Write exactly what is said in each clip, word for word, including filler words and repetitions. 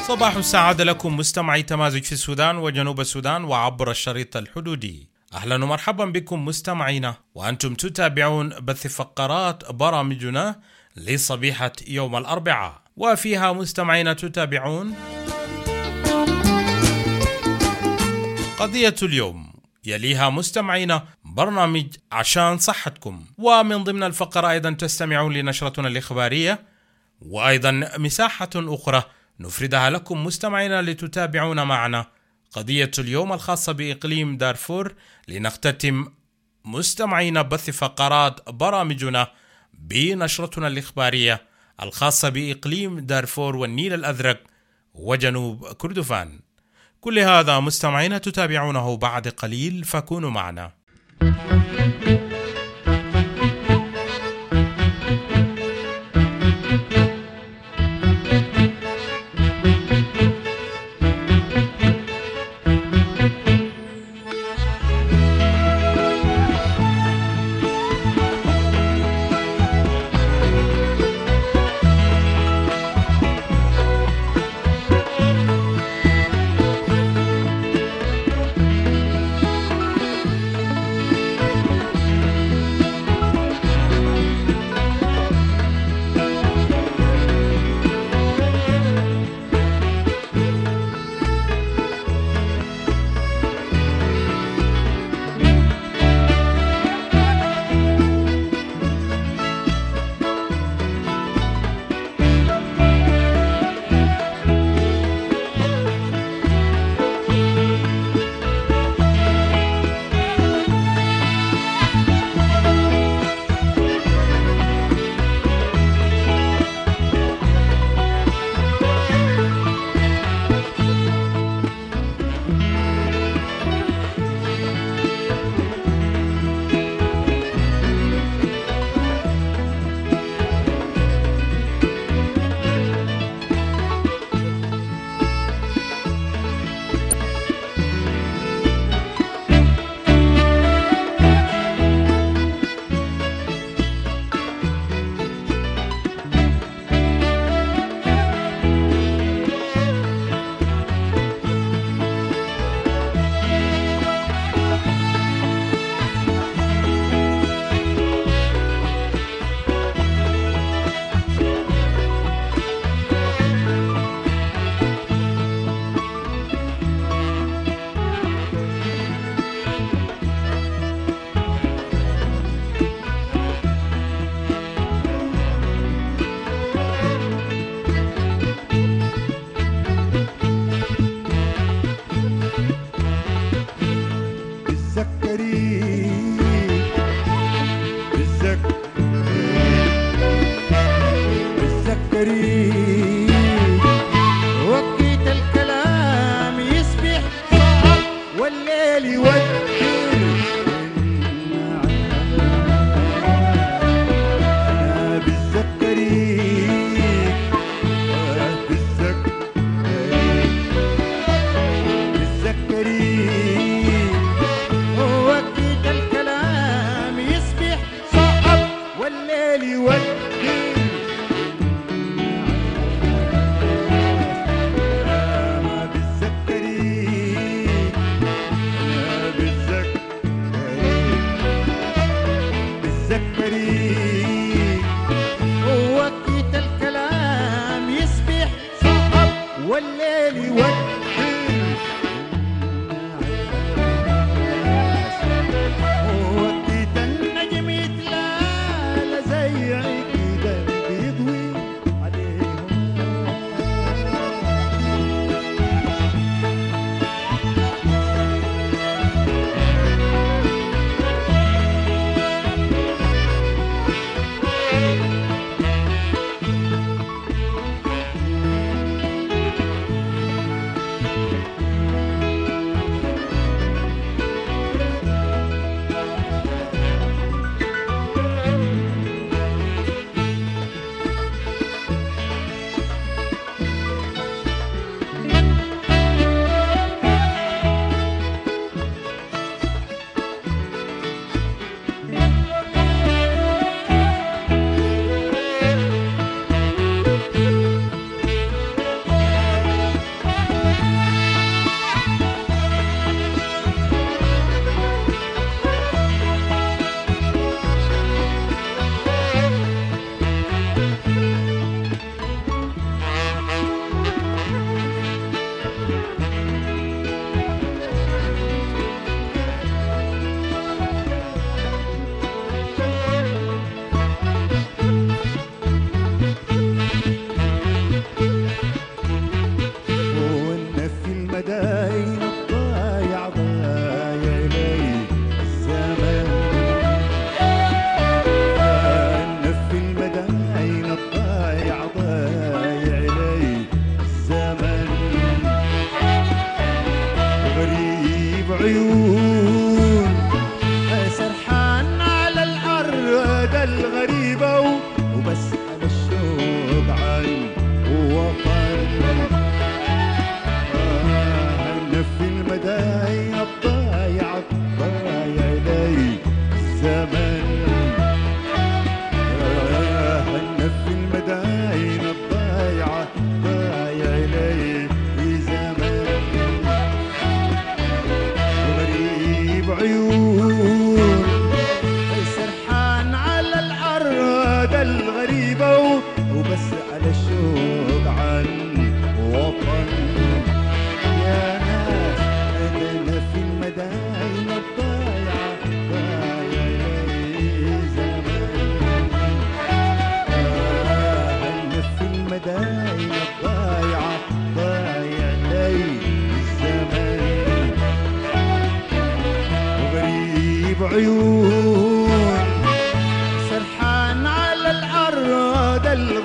صباح السعادة لكم مستمعي تمازج في السودان وجنوب السودان وعبر الشريط الحدودي. أهلا ومرحبا بكم مستمعينا، وأنتم تتابعون بث فقرات برامجنا لصبيحة يوم الأربعاء، وفيها مستمعينا تتابعون قضية اليوم، يليها مستمعينا برنامج عشان صحتكم، ومن ضمن الفقرة أيضا تستمعون لنشرتنا الإخبارية، وأيضا مساحة أخرى نفردها لكم مستمعينا لتتابعون معنا قضية اليوم الخاصة بإقليم دارفور. لنختتم مستمعينا بث فقرات برامجنا بنشرتنا الإخبارية الخاصة بإقليم دارفور والنيل الأزرق وجنوب كردفان. كل هذا مستمعينا تتابعونه بعد قليل، فكونوا معنا.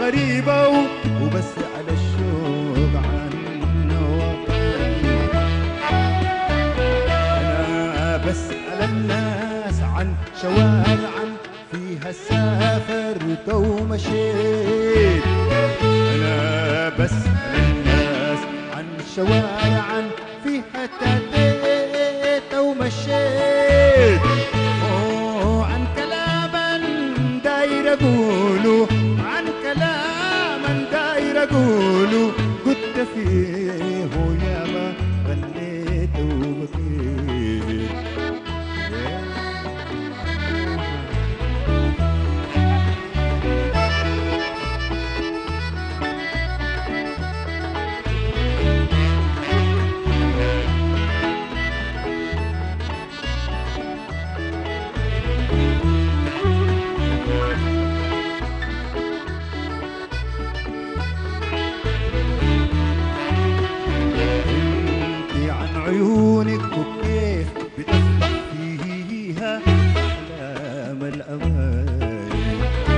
غريبة وبس على الشوق عن وطن. أنا بسأل الناس عن شوارع فيها سافرت ومشيت. أنا بسأل الناس عن شوارع فيها تديت ومشيت. وعن كلاما داير أقوله، عن كلاما داير أقوله كنت فيه وياما غنيت وبكيت. عيونك وكيف بتفتح فيها أحلام الأماني،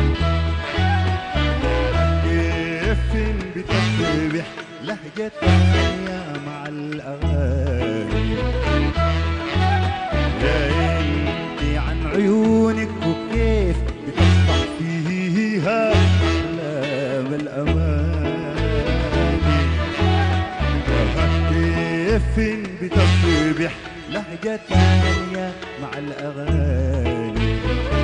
كيف بتصبح لهجتها مع الأغاني. يا انتي عن عيونك وكيف بتفتح فيها أحلام الأماني، كيف بتصبح لهجة تانية مع الأغاني.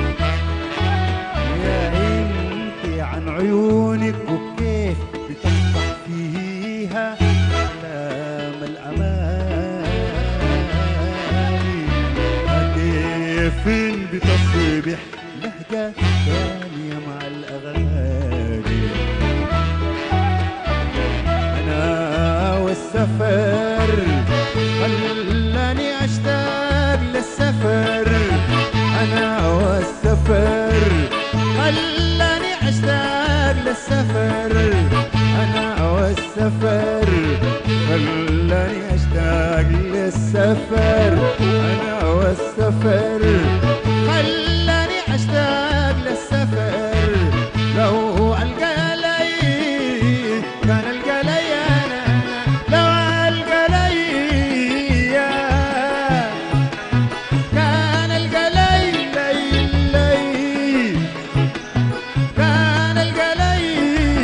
يا انتي عن عيونك وكيف بتصبح فيها أحلام الأماني، كيف بتصبح لهجة تانية مع الأغاني. أنا والسفر خلاني أشتاق للسفر، أنا والسفر خلاني أشتاق للسفر، أنا والسفر خلاني أشتاق للسفر، أنا والسفر خلاني أشتاق للسفر. لو ألقى لي كان ألقى لي أنا، لو ألقى لي كان ألقى لي لي لي، كان ألقى لي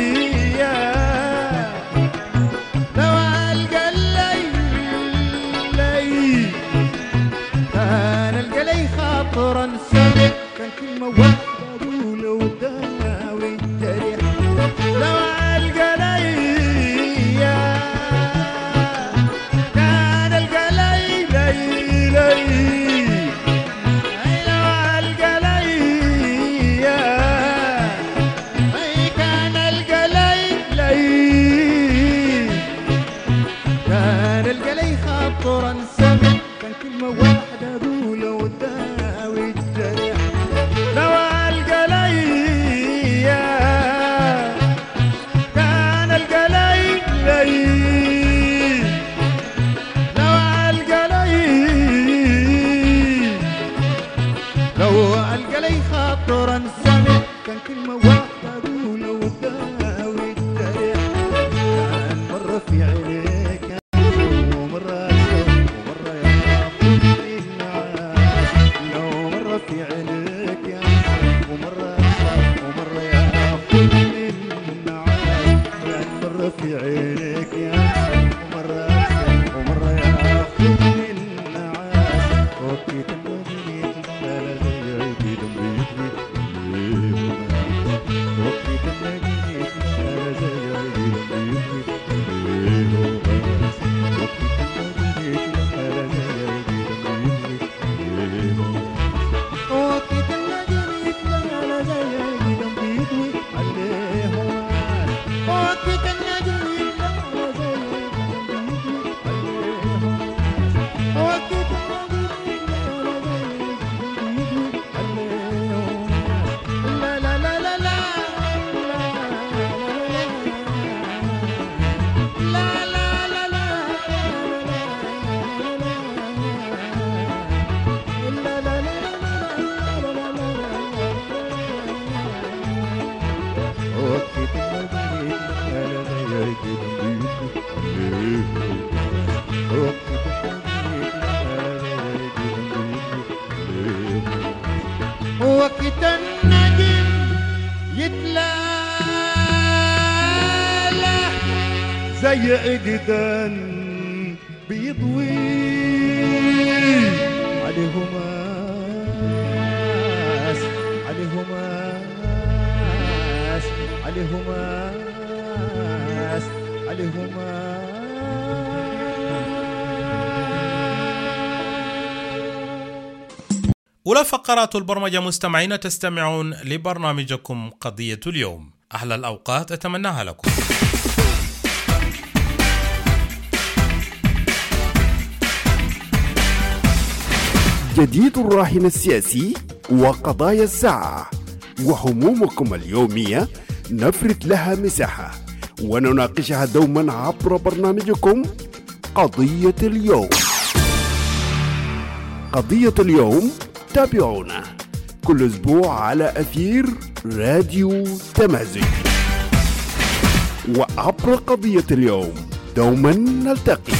لو ألقى لي لي، كان ألقى لي خاطرا سمح زي عقدان بيضوي عليهماس عليهماس عليهماس عليهماس. أولى فقرات البرمجة مستمعين، تستمعون لبرنامجكم قضية اليوم. أحلى الأوقات أتمناها لكم. جديد الراهن السياسي وقضايا الساعة وهمومكم اليومية نفرد لها مساحة ونناقشها دوما عبر برنامجكم قضية اليوم. قضية اليوم تابعونا كل أسبوع على أثير راديو تمازج، وعبر قضية اليوم دوما نلتقي.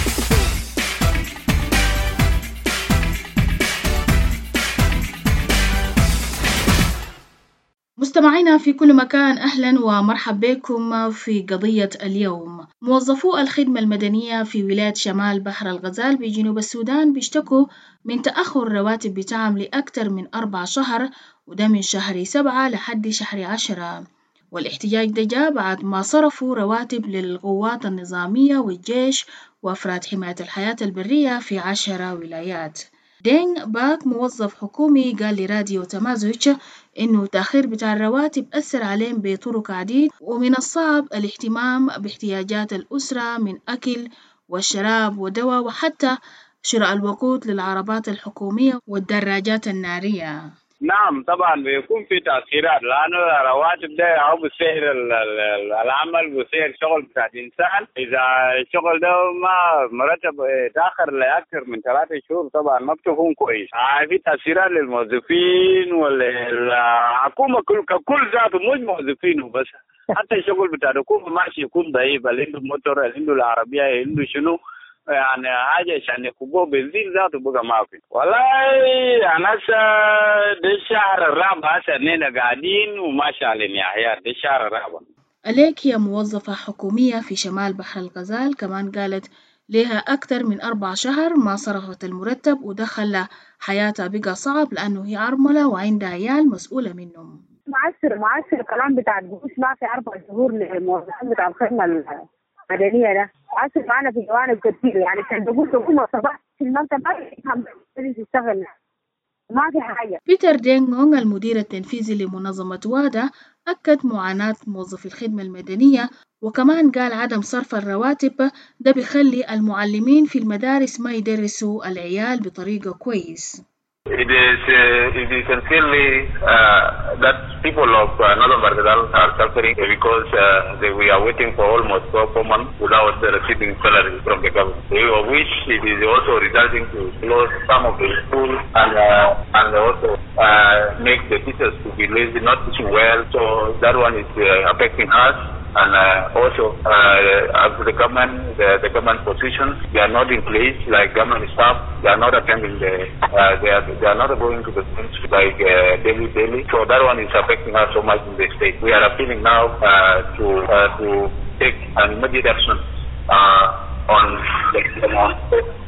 مستمعينا في كل مكان، أهلا ومرحب بكم في قضية اليوم. موظفو الخدمة المدنية في ولاية شمال بحر الغزال بجنوب السودان بيشتكوا من تأخر الرواتب بتاعهم لأكثر من أربع شهر، وده من شهر سبعة لحد شهر عشرة. والاحتجاج ده جاء بعد ما صرفوا رواتب للقوات النظامية والجيش وأفراد حماية الحياة البرية في عشرة ولايات. دينغ باك موظف حكومي قال لراديو تمازج إنه تأخير بتاع الرواتب أثر عليهم بطرق عديد، ومن الصعب الاهتمام باحتياجات الأسرة من أكل والشراب ودواء وحتى شراء الوقود للعربات الحكومية والدراجات النارية. نعم طبعا بيكون في تأثيرات، لأنه الرواتب ده أو بسعر العمل وسعر شغل بتاع الإنسان. إذا الشغل ده ما مرتب تأخر لأكثر من ثلاثة شهور طبعا ما بتكون كويس. في تأثيرات للموظفين والحكومة كل ككل ذاته، مش موظفين وبس، حتى الشغل بتاع الحكومة ماشي يكون ضعيف. اللي عنده موتور، اللي عنده العربية، اللي عنده شنو يعني حاجة عشان يكبوه بنزين ذاته بقى ما في. والله أنا ده الشهر الرابع هسه إننا قاعدين وما شغالين يا حياة، ده الشهر الرابع. أليك هي موظفة حكومية في شمال بحر الغزال كمان قالت لها أكثر من أربع شهر ما صرفت المرتب، وده خلى حياتها بقى صعب لأنه هي أرملة وعندها عيال مسؤولة منهم. معسر معسر الكلام بتاع القروش ما في أربع شهور للموظفين بتاع الخدمة المدنية ده عسر معنا في جوانب كثير. يعني كان بقول تقوم صباح في المنطقة ما يفهم تشتغل، ما في حاجة. بيتر دينغونغ المدير التنفيذي لمنظمة وادا أكد معاناة موظفي الخدمة المدنية، وكمان قال عدم صرف الرواتب ده بيخلي المعلمين في المدارس ما يدرسوا العيال بطريقة كويس. It is, uh, it is sincerely uh, that people of uh, Northern Bargadal are suffering because uh, they, we are waiting for almost four, four months without uh, receiving salary from the government. We wish it is also resulting to close some of the schools and uh, and also uh, make the teachers to be lazy, not teaching well. So that one is uh, affecting us. And uh, also, uh, the government, the, the government positions, they are not in place. Like government staff, they are not attending the, uh, they are they are not going to the schools like uh, daily, daily. So that one is affecting us so much in the state. We are appealing now uh, to uh, to take an immediate action uh, on the amount.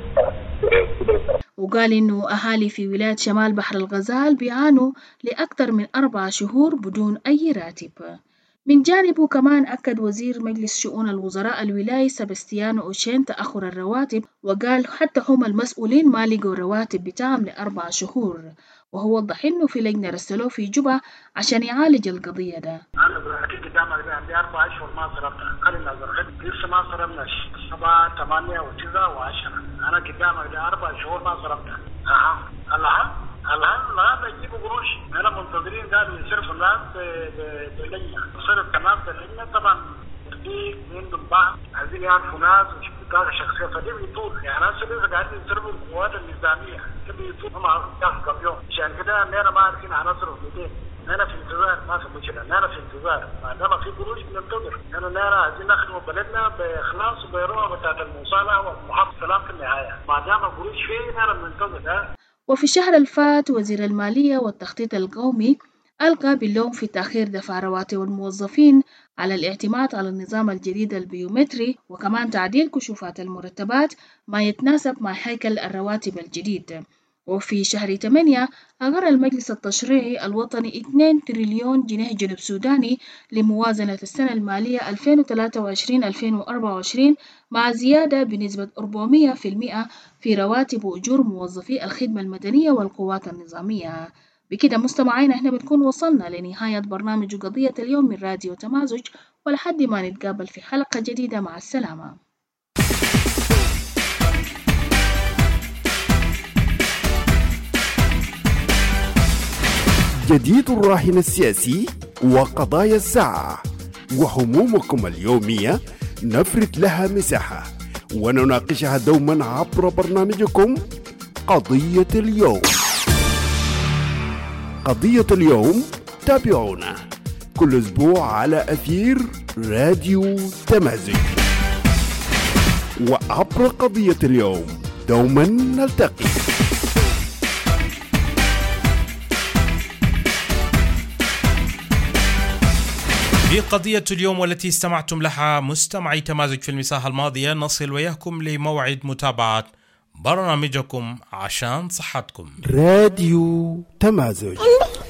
وقال إنه أهالي في ولاية شمال بحر الغزال بيعانوا لأكثر من أربع شهور بدون أي راتب. من جانبه كمان أكد وزير مجلس شؤون الوزراء الولاية سبستيانو أوشين تأخر الرواتب، وقال حتى هم المسؤولين ما لقوا رواتب بتاعهم لأربع شهور، وهو وضح إنه في لجنة رسلوه في جوبا عشان يعالج القضية ده. أنا بحكي قدامك ده عندي أربع أشهر ما صرفتها، خلينا نظر لسه ما صرفنا سبعة ثمانية وتسعة وعشرة. أنا قدامك ده أربع شهور ما صرفتها. أها الله الآن ما بيجيبوا قروش، أنا منتظرين قالوا يصرفوا الناس باللجنة، صرف الناس باللجنة طبعا في عندهم بعض عايزين يعرفوا ناس وشبكات شخصية فدي بيطول. يعني أنا لسه قاعدين يصرفوا القوات النظامية كده يطول هم عارفين كم يوم، عشان كده أنا ما عارفين هنصرف مئتين. أنا في انتظار ما في مشكلة، أنا في انتظار ما دام في قروش بننتظر. أنا أنا عايزين نخدم بلدنا بإخلاص وبروح بتاعت الموصلة والمحافظة السلام في النهاية، ما دام قروش فيه أنا بننتظر. وفي الشهر الفات وزير المالية والتخطيط القومي ألقى باللوم في تأخير دفع رواتب الموظفين على الاعتماد على النظام الجديد البيومتري، وكمان تعديل كشوفات المرتبات ما يتناسب مع هيكل الرواتب الجديد. وفي شهر ثمانية أقر المجلس التشريعي الوطني اثنين تريليون جنيه جنوب سوداني لموازنة السنة المالية ألفين وثلاثة وعشرين ألفين وأربعة وعشرين مع زيادة بنسبة أربعمئة بالمئة في رواتب وأجور موظفي الخدمة المدنية والقوات النظامية. بكده مستمعينا احنا بنكون وصلنا لنهاية برنامج قضية اليوم من راديو تمازج، ولحد ما نتقابل في حلقة جديدة، مع السلامة. جديد الراهن السياسي وقضايا الساعة وهمومكم اليومية نفرد لها مساحة ونناقشها دوما عبر برنامجكم قضية اليوم. قضية اليوم تابعونا كل أسبوع على أثير راديو تمازج، وعبر قضية اليوم دوما نلتقي. في قضية اليوم والتي استمعتم لها مستمعي تمازج في المساحة الماضية، نصل وياكم لموعد متابعة برنامجكم عشان صحتكم. راديو تمازج.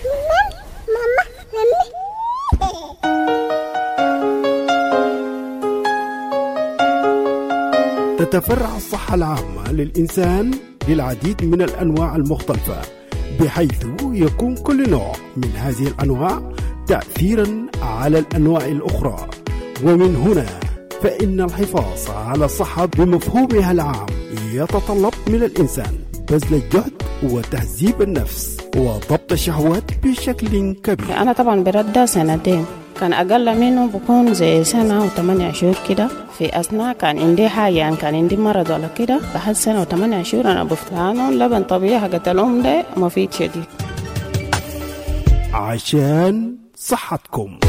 تتفرع الصحة العامة للإنسان للعديد من الأنواع المختلفة، بحيث يكون كل نوع من هذه الأنواع تأثيرا على الأنواع الأخرى. ومن هنا فإن الحفاظ على الصحة بمفهومها العام يتطلب من الإنسان بذل الجهد وتهذيب النفس وضبط الشهوات بشكل كبير. أنا طبعا برد سنتين، كان أقل منه بكون زي سنة وثمانية شهور كده. في أثناء كان عندي حاجة، يعني كان عندي مرض ولا كده، بعد سنة وثمانية شهور أنا بفتانه لبن طبيعي حقت الأم ده مفيد شديد. عشان صحتكم.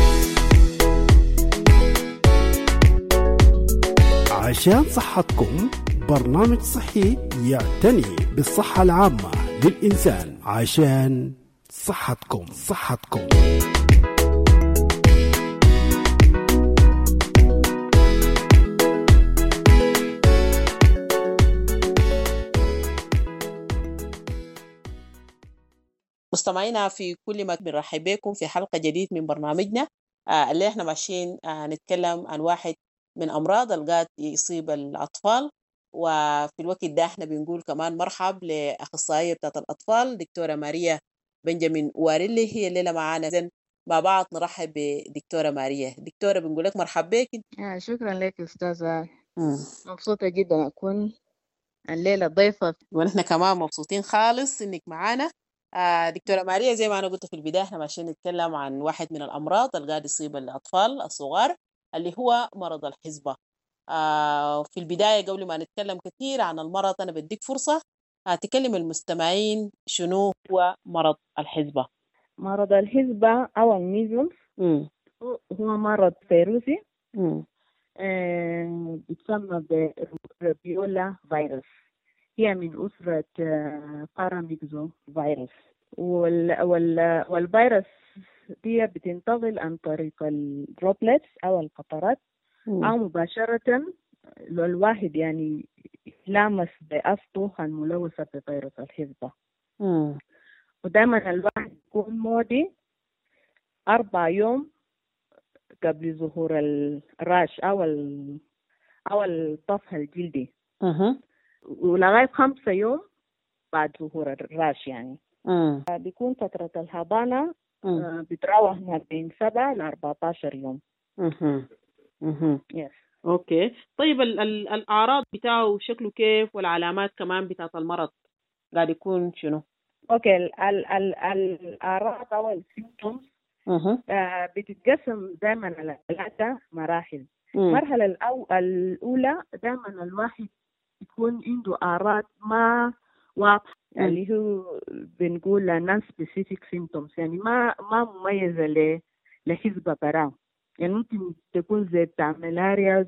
عشان صحتكم برنامج صحي يعتني بالصحة العامة للإنسان. عشان صحتكم. صحتكم. مستمعينا في كل مكان، بنرحب بكم في حلقة جديد من برنامجنا آه اللي احنا ماشيين آه نتكلم عن واحد من أمراض القاد يصيب الأطفال. وفي الوقت ده احنا بنقول كمان مرحب لأخصائية بتاعت الأطفال دكتورة ماريا بنجامين واريلي، هي الليلة معانا. زين مع بعض نرحب بدكتورة ماريا. دكتورة بنقول لك مرحب بك. آه شكرا لك أستاذة، مبسوطة جدا أكون الليلة ضيفة، ونحن كمان مبسوطين خالص إنك معانا. آه دكتورة ماريا، زي ما أنا قلت في البداية احنا ماشيين نتكلم عن واحد من الأمراض اللي قاعد يصيب الأطفال الصغار اللي هو مرض الحصبة. آه في البداية قبل ما نتكلم كثير عن المرض أنا بديك فرصة آه تكلم المستمعين شنو هو مرض الحصبة. مرض الحصبة أو الميزلز هو مرض فيروسي آه بيتسمى بربيولا فيروس، هي من أسرة باراميكزو فيروس، وال وال والفيروس دي بتنتقل عن طريق الدروبلتس أو القطرات أو مباشرة لو الواحد يعني لامس بأسطح الملوثة بفيروس الحصبة. ودائما الواحد يكون مودي أربع يوم قبل ظهور الراش أو ال أو الطفح الجلدي، ولغاية خمسة يوم بعد ظهور الراش. يعني مم. بيكون فترة الحضانة آه بتراوح ما بين سبعة لأربعة عشر يوم. مم. مم. يس. أوكي، طيب ال ال الأعراض بتاعه شكله كيف، والعلامات كمان بتاعت المرض قاعد يكون شنو؟ أوكي، ال ال ال الأعراض أو السيمتومز آه بتتقسم دائما على ثلاثة مراحل. المرحلة الأو الأولى دائما الواحد يكون عنده أعراض ما واضحة، اللي هو بنقول non specific symptoms، يعني ما ما مميزة ل لحصبة برام، يعني ممكن تكون زي بتاع ملاريا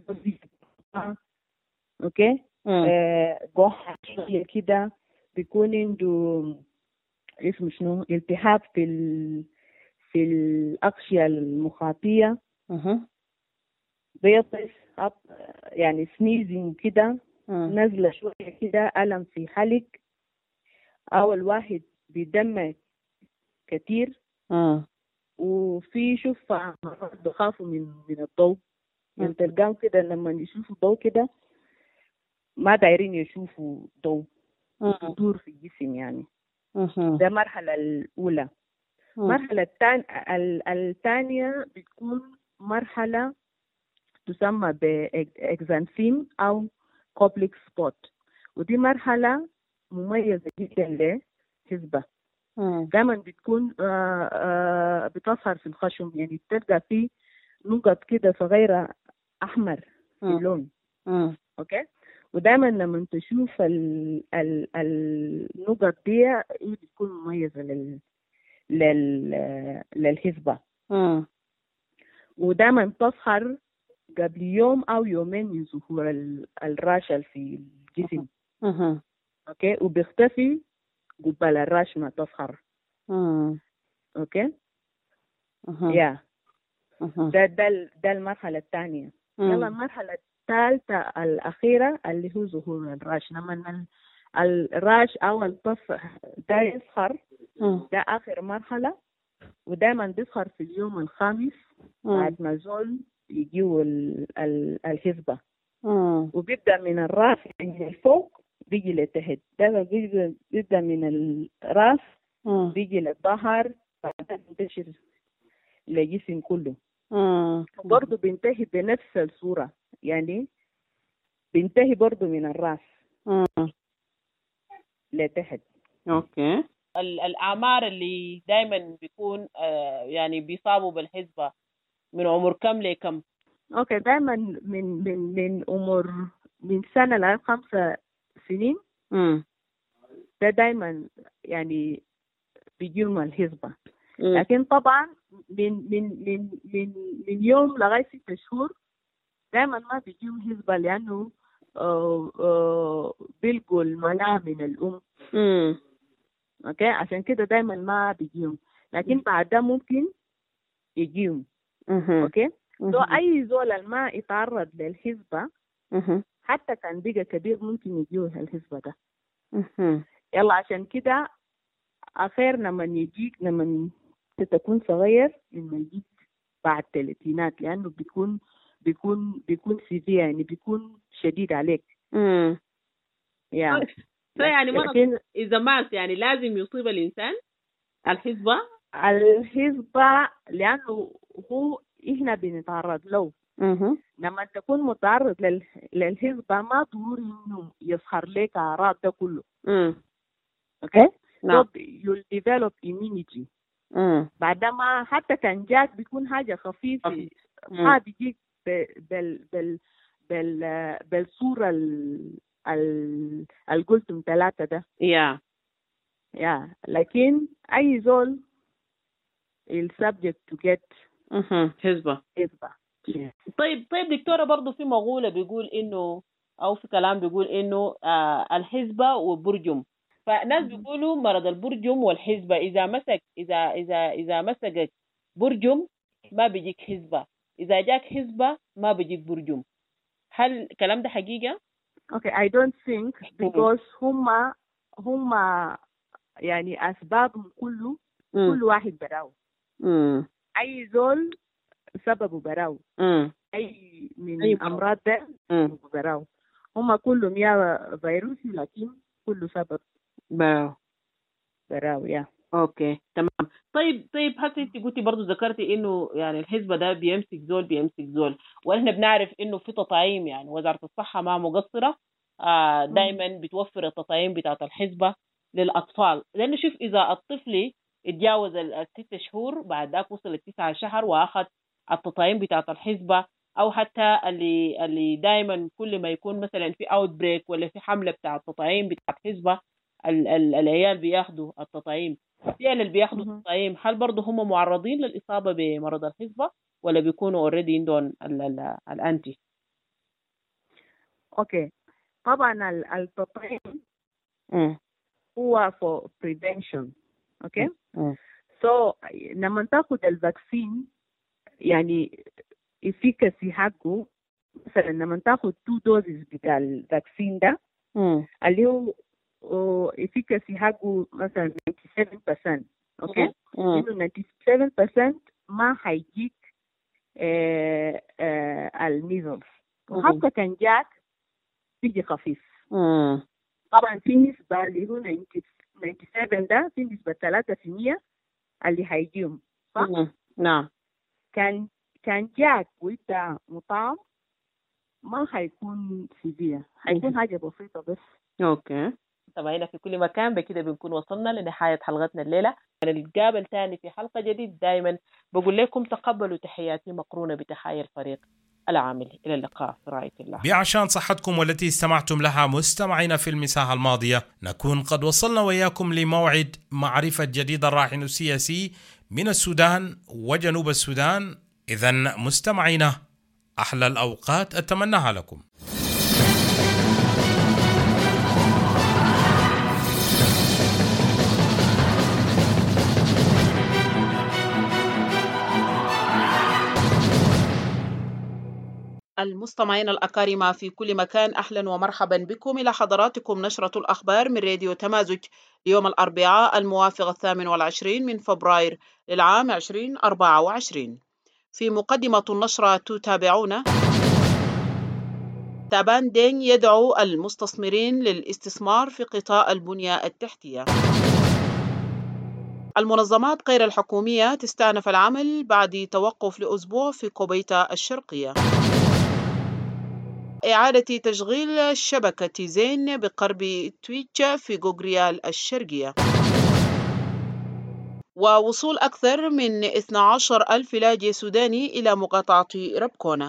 أوكي آه جوحة كده، بيكون عنده اسمه شنو التهاب في ال في الأغشية المخاطية، اها بيطس أط- يعني سنيزنج كده، نزلة شوية كده، ألم في حلق، أو الواحد بيدمع كتير، اه وفي شوف مرات بخافوا من من الضوء، يعني تلقاهم كده لما يشوفوا ضوء كده ما دايرين يشوفوا ضوء، دور في الجسم يعني. ده المرحلة الأولى. المرحلة الثانية الثانية بتكون مرحلة تسمى بإكزانثيم أو كوبليك سبوت، ودي مرحلة مميزة جدا للحزبة. دائما بتكون آآ آآ بتظهر في الخشم، يعني بتلقى فيه نقط كده صغيرة أحمر في اللون. أوكي، ودائما لما تشوف ال ال النقط دي هي بتكون مميزة لل لل للحزبة، ودائما تظهر قبل يوم أو يومين من ظهور الراشة في الجسم. أوكي، وبيختفي قبل الراش ما تظهر. أوكي، يا ده ده ده المرحلة الثانية. يلا المرحلة الثالثة الأخيرة اللي هو ظهور الراش. لما الراش أو الطف ده يظهر، ده آخر مرحلة، ودائما بيظهر في اليوم الخامس بعد ما زول يجيو الحزبة، وبيبدأ من الراس من الفوق بيجي لتحت. ده بيبدأ من الراس بيجي للظهر، بعدين بينتشر للجسم كله. برضه بينتهي بنفس الصورة، يعني بينتهي برضه من الراس لتحت. اوكي. الأعمار اللي دايما بيكون آه يعني بيصابوا بالحزبة من عمر كم لكم؟ اوكي، دايما من من من عمر من سنة لغاية خمسة سنين. امم ده دايما يعني بيجيهم الحزبة. لكن طبعا من من من من من يوم لغاية ستة شهور دايما ما بيجيهم حزبة، لأنه آه آه بيلقوا المناعة من الأم. امم اوكي، عشان كده دايما ما بيجيهم، لكن بعد ده ممكن يجيهم. اوكي، لو اي زول ما يتعرض للحزبة حتى كان بيجي كبير ممكن يجيه الحزبة ده. يلا عشان كده اخير لما يجيك لما تكون صغير لما يجيك بعد الثلاثينات، لانه بيكون بيكون بيكون سيفير، يعني بيكون شديد عليك. امم يعني يعني مرض اذا مات يعني لازم يصيب الانسان الحزبة. الحزبة لانه هو احنا بنتعرض له. لما تكون متعرض لل... للحزبة ما ضروري انه يظهر لك اعراض ده كله. اوكي، نعم. you'll develop immunity. امم بعد ما حتى كان جاك بيكون حاجة خفيفة، ما بيجيك بال بال بال بالصورة ال ال القلتم ثلاثة ده. يا يا لكن أي زول il subject to get اها حزبة حزبة. طيب طيب دكتورة، برضو في مقولة بيقول إنه أو في كلام بيقول إنه آه الحزبة وبرجم، فناس بيقولوا مرض البرجم والحزبة إذا مسك إذا إذا إذا مسكك برجم ما بيجيك حزبة، إذا جاك حزبة ما بيجيك برجم. هل الكلام ده حقيقة؟ Okay, I don't think because هما هما يعني أسبابهم كله كل واحد براو. أي زول سببه براو. أي من أي أمراض ده براو. هما كلهم يا فيروسي لكن كله سبب براو براو يا. اوكي تمام. طيب طيب حتى انت قلتي برضو ذكرتي انه يعني الحزبة ده بيمسك زول بيمسك زول، واحنا بنعرف انه في تطعيم، يعني وزارة الصحة ما مقصرة آه دائما بتوفر التطعيم بتاعت الحزبة للأطفال، لأنه شوف إذا الطفل اتجاوز الست شهور بعد ذاك وصل التسعة شهر وأخذ التطعيم بتاعت الحزبة، أو حتى اللي اللي دائما كل ما يكون مثلا في اوت بريك ولا في حملة بتاع التطعيم بتاعت الحزبة ال ال العيال بياخدوا التطعيم. العيال اللي بياخدوا التطعيم هل برضه هم معرضين للإصابة بمرض الحزبة ولا بيكونوا اوريدي عندهم الأنتي؟ أوكي، طبعا التطعيم هو for prevention. اوكي، so لما تاخد الفاكسين يعني efficacy حقه مثلا لما تاخد two doses بتاع الفاكسين ده مم. اللي هو efficacy حقه مثلا ninety-seven percent اوكي انه ninety-seven percent ما حيجيك آه آه الميزلز وحتى كان جاك بيجي خفيف. مم. طبعا في نسبة اللي هو ninety-seven ده في نسبة ثلاثة في المية اللي حيجيهم صح؟ مم. نعم. كان كان جاك وانت مطعم ما حيكون سيفير، حيكون حاجة بسيطة بس. اوكي مستمعينا في كل مكان، بكده بنكون وصلنا لنهاية حلقتنا الليلة. نتقابل تاني في حلقة جديد. دائما بقول لكم تقبلوا تحياتي مقرونة بتحايا الفريق العامل. إلى اللقاء في رعاية الله. بعشان صحتكم والتي استمعتم لها مستمعينا في المساحة الماضية، نكون قد وصلنا وإياكم لموعد معرفة جديد الراهن السياسي من السودان وجنوب السودان. إذن مستمعينا أحلى الأوقات أتمناها لكم. المستمعين الأكارم في كل مكان، أهلا ومرحبا بكم إلى حضراتكم نشرة الأخبار من راديو تمازج ليوم الأربعاء الموافق الثامن والعشرين من فبراير للعام عشرين أربعة وعشرين. في مقدمة النشرة تتابعون: تابان دينغ يدعو المستثمرين للاستثمار في قطاع البنية التحتية. المنظمات غير الحكومية تستأنف العمل بعد توقف لأسبوع في كوبيتا الشرقية. إعادة تشغيل شبكة زين بقرب تويتش في غوغريال الشرقية. ووصول أكثر من اثني عشر ألف لاجئ سوداني إلى مقاطعة ربكونة.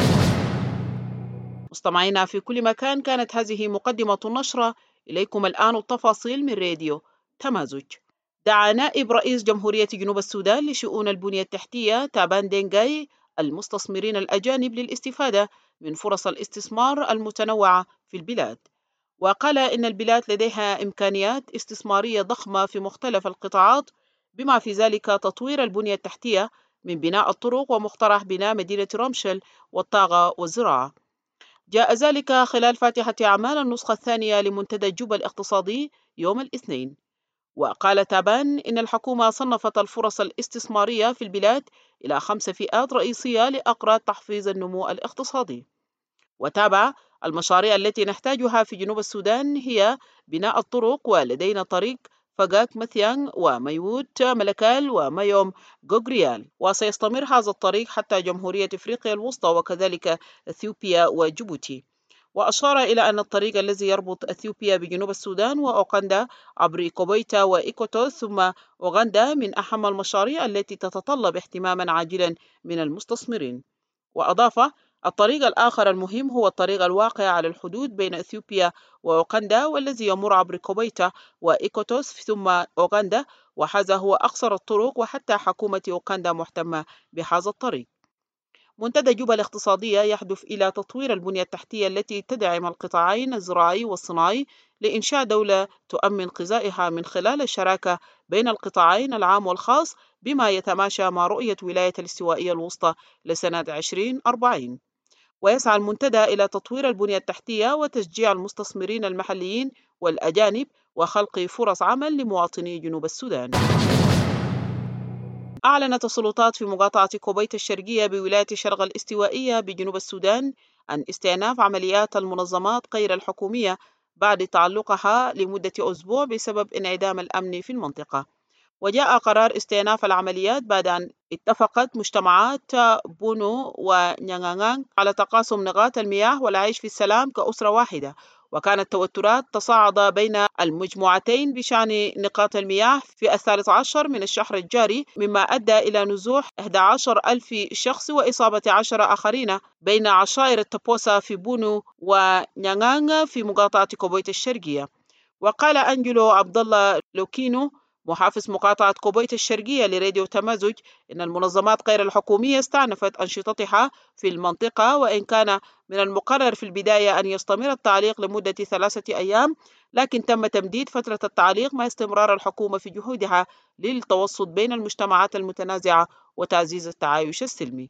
مستمعينا في كل مكان، كانت هذه مقدمة النشرة. إليكم الآن التفاصيل من راديو تمازج. دعا نائب رئيس جمهورية جنوب السودان لشؤون البنية التحتية تابان دينغاي المستثمرين الأجانب للاستفادة من فرص الاستثمار المتنوعة في البلاد، وقال إن البلاد لديها إمكانيات استثمارية ضخمة في مختلف القطاعات، بما في ذلك تطوير البنية التحتية من بناء الطرق ومقترح بناء مدينة رمشل والطاقة والزراعة. جاء ذلك خلال فاتحة أعمال النسخة الثانية لمنتدى جوبا الاقتصادي يوم الاثنين. وقال تابان إن الحكومة صنفت الفرص الاستثمارية في البلاد إلى خمس فئات رئيسية لأغراض تحفيز النمو الاقتصادي. وتابع: المشاريع التي نحتاجها في جنوب السودان هي بناء الطرق، ولدينا طريق فقاك مثيان وميوت ملكال وميوم غوغريال، وسيستمر هذا الطريق حتى جمهورية إفريقيا الوسطى وكذلك إثيوبيا وجيبوتي. وأشار إلى أن الطريق الذي يربط أثيوبيا بجنوب السودان وأوغندا عبر كوبيتا وإيكوتوس ثم أوغندا من أهم المشاريع التي تتطلب اهتماما عاجلا من المستثمرين. وأضاف: الطريق الآخر المهم هو الطريق الواقع على الحدود بين أثيوبيا وأوغندا، والذي يمر عبر كوبيتا وإيكوتوس ثم أوغندا، وهذا هو أقصر الطرق، وحتى حكومة أوغندا مهتمة بهذا الطريق. منتدى جوبا الاقتصادية يهدف إلى تطوير البنية التحتية التي تدعم القطاعين الزراعي والصناعي لإنشاء دولة تؤمن غذائها من خلال الشراكة بين القطاعين العام والخاص، بما يتماشى مع رؤية ولاية الاستوائية الوسطى لسنة عشرين أربعين. ويسعى المنتدى إلى تطوير البنية التحتية وتشجيع المستثمرين المحليين والأجانب وخلق فرص عمل لمواطني جنوب السودان. أعلنت السلطات في مقاطعة كوبيتا الشرقية بولاية شرق الاستوائية بجنوب السودان عن استئناف عمليات المنظمات غير الحكومية بعد تعلقها لمدة أسبوع بسبب انعدام الأمن في المنطقة. وجاء قرار استئناف العمليات بعد أن اتفقت مجتمعات بونو ونيانغانغ على تقاسم نقاط المياه والعيش في السلام كأسرة واحدة. وكانت توترات تصاعد بين المجموعتين بشأن نقاط المياه في الثالث عشر من الشهر الجاري، مما أدى إلى نزوح أحد عشر ألف شخص وإصابة عشرة آخرين بين عشائر التبوسا في بونو ونيانغانغ في مقاطعة كوبيتا الشرقية. وقال أنجلو عبد الله لوكينو محافظ مقاطعة كوبويت الشرقية لراديو تمازج إن المنظمات غير الحكومية استأنفت أنشطتها في المنطقة، وإن كان من المقرر في البداية أن يستمر التعليق لمدة ثلاثة أيام، لكن تم تمديد فترة التعليق مع استمرار الحكومة في جهودها للتوسط بين المجتمعات المتنازعة وتعزيز التعايش السلمي.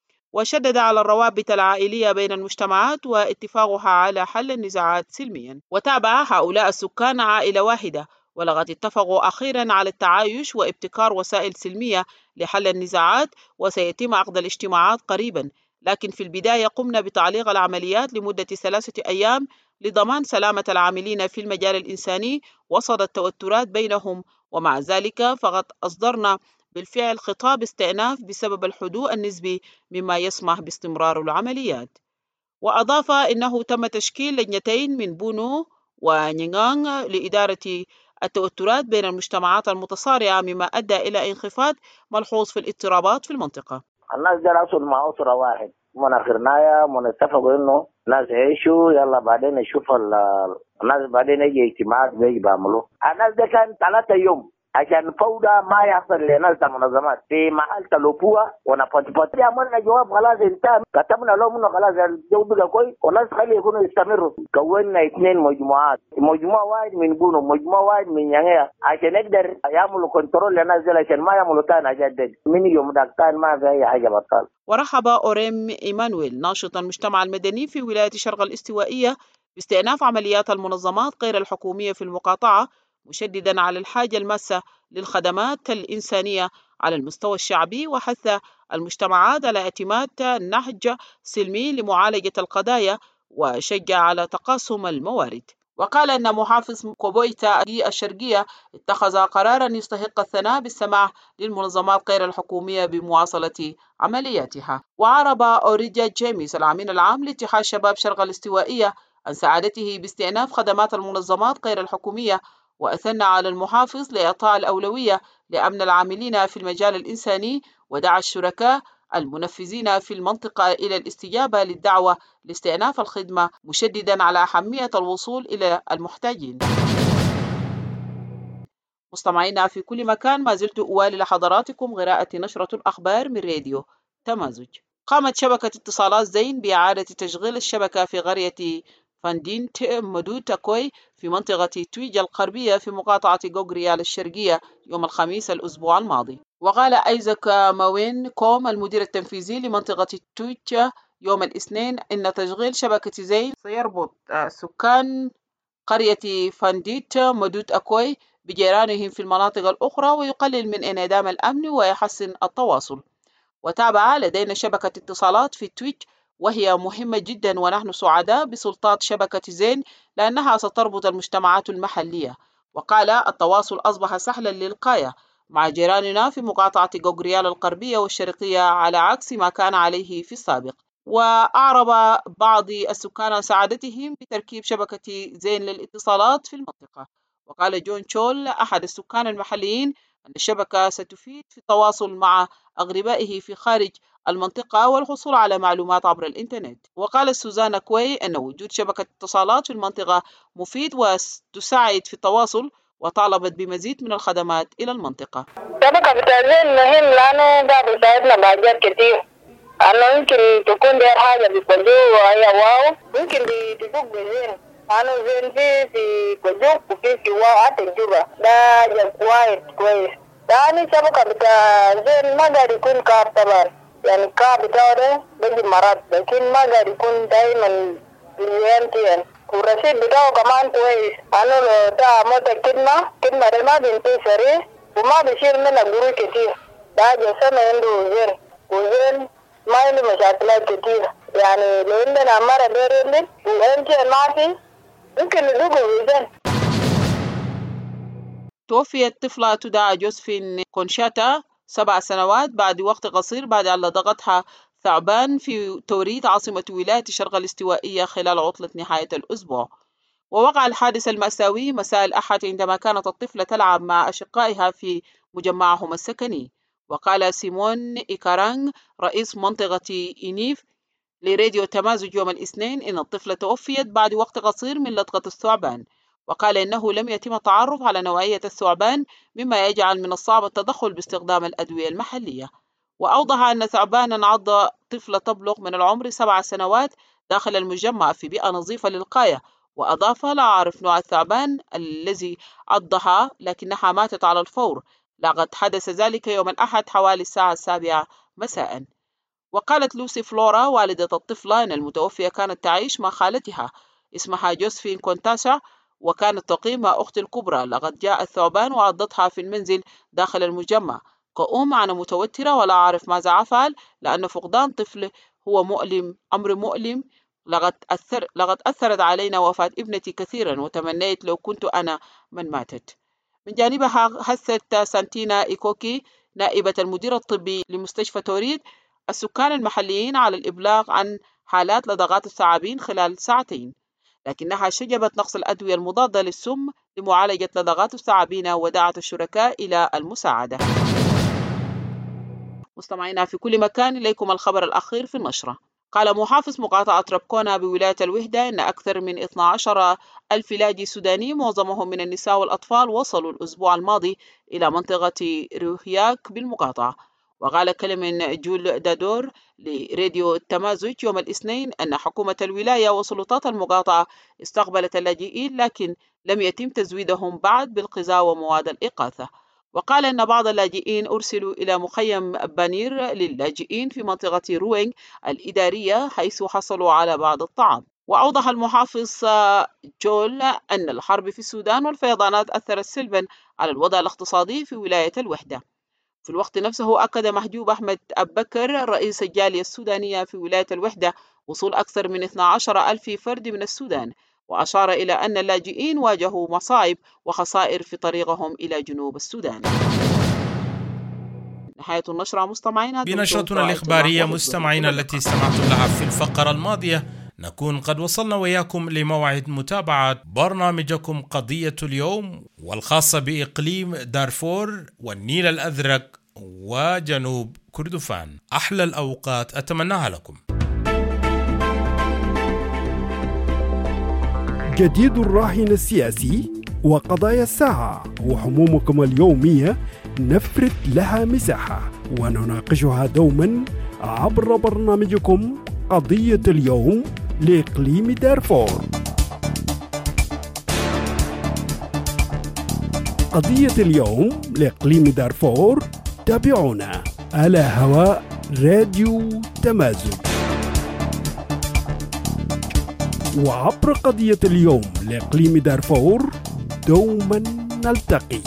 وشدد على الروابط العائلية بين المجتمعات واتفاقها على حل النزاعات سلميا. وتابع هؤلاء السكان عائلة واحدة، ولقد اتفقوا أخيرا على التعايش وابتكار وسائل سلمية لحل النزاعات، وسيتم عقد الاجتماعات قريبا، لكن في البداية قمنا بتعليق العمليات لمدة ثلاثة أيام لضمان سلامة العاملين في المجال الإنساني وسط التوترات بينهم، ومع ذلك فقد أصدرنا بالفعل خطاب استئناف بسبب الهدوء النسبي مما يسمح باستمرار العمليات. وأضاف إنه تم تشكيل لجنتين من بونو ونيغانغ لإدارة التوترات بين المجتمعات المتصارعة، مما أدى إلى انخفاض ملحوظ في الاضطرابات في المنطقة. الناس دي أصل مع أسرة واحد، من آخرنايا من اتفقوا إنه ناس يعيشوا، يلا بعدين نشوف الناس بعدين يجي اجتماعات بيجي بعملوا. الناس دي كان ثلاثة يوم عشان فوضى ما يحصل لناس المنظمات في محل تلوبوا ونفتفت. عملنا جواب خلاص انتهى، كتبنا لهم انه خلاص الجو بقى كويس والناس خلي يكونوا يستمروا. كونا اثنين مجموعات، مجموعة واحد من بونو مجموعة واحد من يانغيا عشان يقدر يعملوا كنترول للناس دي عشان ما يعملوا تاني حاجات دي. من يوم ده كان ما في أي حاجة بطال. ورحب أوريم إيمانويل ناشط المجتمع المدني في ولاية شرق الاستوائية باستئناف عمليات المنظمات غير الحكومية في المقاطعة، مشددا على الحاجة الماسة للخدمات الإنسانية على المستوى الشعبي، وحث المجتمعات على اعتماد نهج سلمي لمعالجة القضايا، وشجع على تقاسم الموارد. وقال أن محافظ كوبويتا الشرقية اتخذ قرارا يستحق الثناء بالسماح للمنظمات غير الحكومية بمواصلة عملياتها. وعرب أوريجا جيميس الأمين العام لاتحاد شباب شرق الاستوائية عن سعادته باستئناف خدمات المنظمات غير الحكومية، وأثنى على المحافظ لإعطاء الأولوية لأمن العاملين في المجال الإنساني، ودعا الشركاء المنفذين في المنطقة إلى الاستجابة للدعوة لاستئناف الخدمة، مشددا على أهمية الوصول إلى المحتاجين. مستمعينا في كل مكان، ما زلت أوالي لحضراتكم قراءة نشرة الأخبار من راديو تمازج. قامت شبكة اتصالات زين بإعادة تشغيل الشبكة في قرية فاندينت مدود تاكوي في منطقة تويجا الغربية في مقاطعة غوغريال الشرقية يوم الخميس الأسبوع الماضي. وقال أيزاك ماوين كوم المدير التنفيذي لمنطقة تويجا يوم الاثنين إن تشغيل شبكة زين سيربط سكان قرية فانديت مدود أكوي بجيرانهم في المناطق الأخرى، ويقلل من انعدام الأمن ويحسن التواصل. وتابع لدينا شبكة اتصالات في تويج وهي مهمة جدا، ونحن سعداء بسلطات شبكة زين لأنها ستربط المجتمعات المحلية. وقال التواصل أصبح سهلا للغاية مع جيراننا في مقاطعة غوغريال الغربية والشرقية على عكس ما كان عليه في السابق. وأعرب بعض السكان عن سعادتهم بتركيب شبكة زين للاتصالات في المنطقة. وقال جون شول أحد السكان المحليين أن الشبكة ستفيد في التواصل مع أغربائه في خارج المنطقة والحصول على معلومات عبر الإنترنت. وقال سوزانا كوي أن وجود شبكة اتصالات في المنطقة مفيد وتساعد في التواصل، وطالبت بمزيد من الخدمات إلى المنطقة. شبكة بتاعتين مهم لأنه قاعد يساعدنا بحاجات كتير، أنه يمكن تكون دي حاجة بيقولوا وهي واو ممكن بتفوق بزين، أنا زين في في كوجوك وفي في واو حتى الجوبة ده جاب كويس كويس. يعني شبكة بتاع زين ما قاعد يكون كار طبعا، يعني الكاب بتاعه ده بيجي مرات، لكن ما قاعد يكون دايما باليانتين. والرصيد بتاعه كمان كويس، أنا لو بتاع موت كدمة كدمة ده ما بينتشر وما بيشيل منها قروش كتير، ده جسمه عنده زين وزين ما عنده مشاكلات كتير. يعني لو عندنا مرة بيرلين والانتين ما في ممكن ندوقه زين. توفيت طفلة تدعى جوزفين كونشاتا سبع سنوات بعد وقت قصير بعد أن لدغتها ثعبان في توريد عاصمة ولاية شرق الاستوائية خلال عطلة نهاية الأسبوع. ووقع الحادث المأساوي مساء الأحد عندما كانت الطفلة تلعب مع أشقائها في مجمعهم السكني. وقال سيمون إيكارانغ رئيس منطقة إنيف لراديو تمازج يوم الاثنين إن الطفلة توفيت بعد وقت قصير من لدغة الثعبان. وقال إنه لم يتم التعرف على نوعية الثعبان مما يجعل من الصعب التدخل باستخدام الأدوية المحلية. وأوضح أن ثعبانا عض طفلة تبلغ من العمر سبع سنوات داخل المجمع في بيئة نظيفة للغاية، وأضاف: لا أعرف نوع الثعبان الذي عضها لكنها ماتت على الفور، لقد حدث ذلك يوم الأحد حوالي الساعة السابعة مساء. وقالت لوسي فلورا والدة الطفلة أن المتوفية كانت تعيش مع خالتها اسمها جوزفين كونتاسا، وكانت تقيم مع أختي الكبرى. لقد جاء الثعبان وعضتها في المنزل داخل المجمع. كأم أنا متوترة ولا أعرف ماذا أفعل، لأن فقدان طفل هو مؤلم، أمر مؤلم. لقد أثر لقد أثرت علينا وفاة ابنتي كثيرا، وتمنيت لو كنت أنا من ماتت. من جانبها حثت سانتينا إيكوكي نائبة المدير الطبي لمستشفى توريد السكان المحليين على الإبلاغ عن حالات لدغات الثعابين خلال ساعتين، لكنها شجبت نقص الأدوية المضادة للسم لمعالجة لدغات الثعابين ودعت الشركاء إلى المساعدة. مستمعينا في كل مكان، إليكم الخبر الأخير في النشرة. قال محافظ مقاطعة ربكونا بولاية الوحدة إن أكثر من اثني عشر ألف لاجئ سوداني معظمهم من النساء والأطفال وصلوا الأسبوع الماضي إلى منطقة روهياك بالمقاطعة. وقال كلمن جول دادور لراديو التمازج يوم الاثنين أن حكومة الولاية وسلطات المقاطعة استقبلت اللاجئين، لكن لم يتم تزويدهم بعد بالغذاء ومواد الإغاثة. وقال أن بعض اللاجئين أرسلوا إلى مخيم بانير للاجئين في منطقة روينغ الإدارية حيث حصلوا على بعض الطعام. وأوضح المحافظ جول أن الحرب في السودان والفيضانات أثرت سلبا على الوضع الاقتصادي في ولاية الوحدة. في الوقت نفسه أكد محجوب أحمد أبكر رئيس الجالية السودانية في ولاية الوحدة وصول أكثر من اثني عشر ألف فرد من السودان، وأشار إلى أن اللاجئين واجهوا مصاعب وخسائر في طريقهم إلى جنوب السودان. نهاية النشرة مستمعينا. بنشرتنا الإخبارية مستمعينا التي استمعتم لها في الفقرة الماضية نكون قد وصلنا وياكم لموعد متابعة برنامجكم قضية اليوم، والخاصة بإقليم دارفور والنيل الأزرق وجنوب كردفان. أحلى الأوقات أتمناها لكم. جديد الراهن السياسي وقضايا الساعة وحمومكم اليومية نفرد لها مساحة ونناقشها دوما عبر برنامجكم قضية اليوم لإقليم دارفور. قضية اليوم لإقليم دارفور تابعونا على هواء راديو تمازج، وعبر قضية اليوم لإقليم دارفور دوما نلتقي.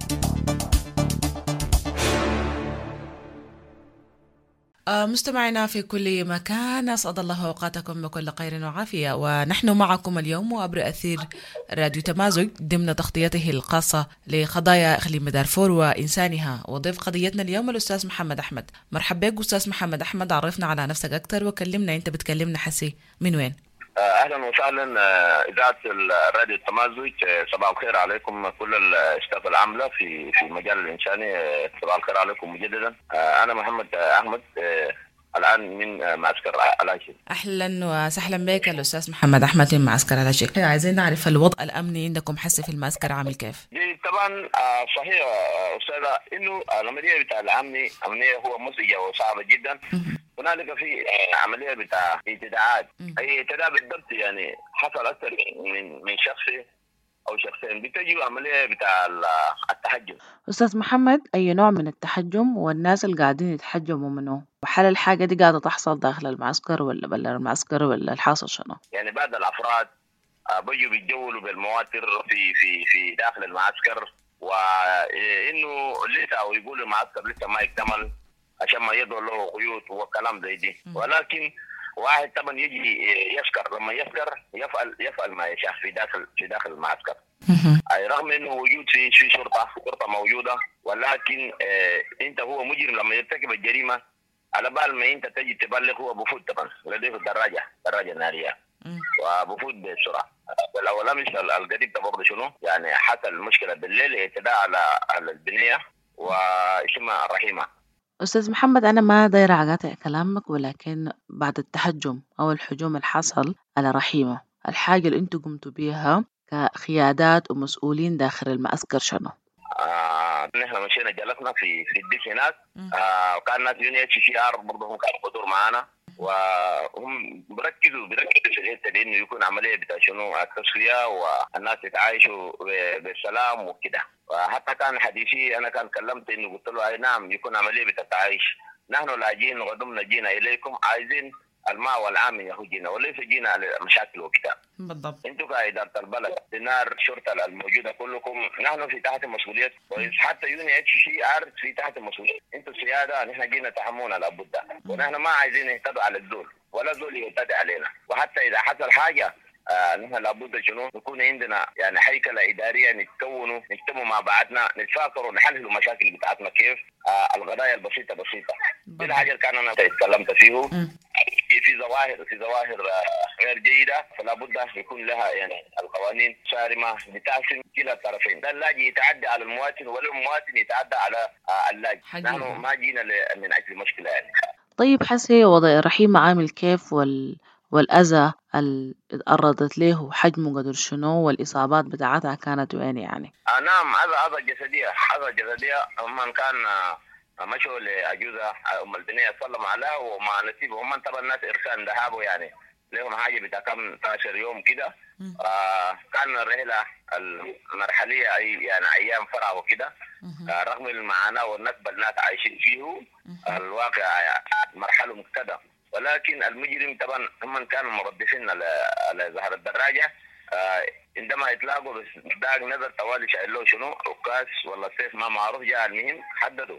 مستمعينا في كل مكان، أسعد الله أوقاتكم بكل خير وعافية، ونحن معكم اليوم وعبر أثير راديو تمازج ضمن تغطيته الخاصة لقضايا إقليم دارفور وإنسانها. وضيف قضيتنا اليوم الأستاذ محمد أحمد. مرحبا بك أستاذ محمد أحمد، عرفنا على نفسك أكتر وكلمنا أنت بتكلمنا حسي من وين؟ اهلا وسهلا اذاعه الراديو التمازج. صباح الخير عليكم كل الاستاف العامله في في المجال الانساني. صباح الخير عليكم مجددا. انا محمد احمد الان من معسكر العاشر. اهلا وسهلا بك الاستاذ محمد احمد من معسكر العاشر. عايزين نعرف الوضع الامني عندكم حسي في المعسكر عامل كيف؟ طبعا صحيح استاذه انه العمليه بتاع الامني عمليه هو مزعجه وصعبه جدا. هنالك في عمليه بتاع اعتداءات. اي اعتداء بالضبط يعني حصل اكثر من من شخص او شخصين بتجي عمليه بتاع التحجم. استاذ محمد، اي نوع من التحجم والناس اللي قاعدين يتحجموا منه، وحال الحاجه دي قاعده تحصل داخل المعسكر ولا برا المعسكر ولا الحاصل شنو؟ يعني بعض الافراد بيجوا بيتجولوا بالمواتر في في في داخل المعسكر، وانه لسه او يقولوا المعسكر لسه ما يكتمل عشان ما يضع له قيود وكلام زي دي. ولكن واحد طبعا يجي يسكر، لما يسكر يفعل يفعل ما يشاء في داخل في داخل المعسكر. اي رغم انه وجود في في شرطه شرطه موجوده، ولكن اه انت هو مجرم لما يرتكب الجريمه على بال ما انت تجي تبلغ هو بفوت طبعا لديه الدراجه دراجه ناريه وبفوت بسرعه. والاولامس القريب ده برضه شنو يعني حصل مشكله بالليل اعتداء على على البنيه واسمها الرحيمه. أستاذ محمد، أنا ما دايرة أقاطع كلامك، ولكن بعد التحجم أو الحجوم الحصل على رحيمة، الحاجة اللي أنتوا قمتوا بيها كقيادات ومسؤولين داخل المعسكر شنو؟ آه نحن مشينا جلسنا في في الديك هناك. آه وكان ناس يوني اتش سي ار برضه هم كانوا حضور معانا، وهم بركزوا بركزوا في الحته دي انه يكون عمليه بتاع شنو التسويه والناس يتعايشوا بالسلام وكده. وحتى كان حديثي انا كان كلمت انه قلت له اي نعم يكون عمليه بتاع تعايش. نحن لاجئين وقدمنا جينا اليكم عايزين الماء والعام يهجينا وليس جينا على مشاكل وكده. بالضبط. انتوا كإدارة البلد دينار الشرطة الموجودة كلكم نحن في تحت مسؤولية كويس، حتى يوني اتش سي ار في تحت مسؤولية. انتوا السيادة نحن جينا تحمونا لابد، ونحن ما عايزين نهتدوا على الزول ولا زول يهتدي علينا. وحتى إذا حصل حاجة آه نحن لابد شنو نكون عندنا يعني هيكلة إدارية نتكونوا نجتمعوا مع بعضنا نتفاكروا نحللوا المشاكل بتاعتنا كيف. آه القضايا البسيطة بسيطة دي الحاجة اللي كان أنا تكلمت فيه. في ظواهر في ظواهر غير جيدة فلا بد يكون لها يعني القوانين صارمة بتحسن كلا الطرفين. ده اللاجئ يتعدى على المواطن ولا المواطن يتعدى على اللاجئ. نحن ما جينا من أجل مشكلة يعني. طيب حسي وضع رحيم عامل كيف وال والأذى اللي اتعرضت له حجمه قدر شنو والإصابات بتاعتها كانت وين يعني؟ آه نعم أذى أذى جسدية أذى جسدية. من كان آه مشوا لأجوزة أم البنية سلم عليها ومع نسيبه هم طبعا الناس إرسال ذهابوا يعني لهم حاجة بتاع كم عشر يوم كده. آه كان الرحلة المرحلية أي يعني أيام فرع وكده. آه رغم المعاناة والنكبة الناس عايشين فيه الواقع يعني مرحلة مبتدأ، ولكن المجرم طبعا هم كانوا مردفين على ظهر الدراجة. آه عندما يتلاقوا بداق نظر طوالي شايلوه شنو ركاز ولا سيف ما معروف. جاء المهم حددوا.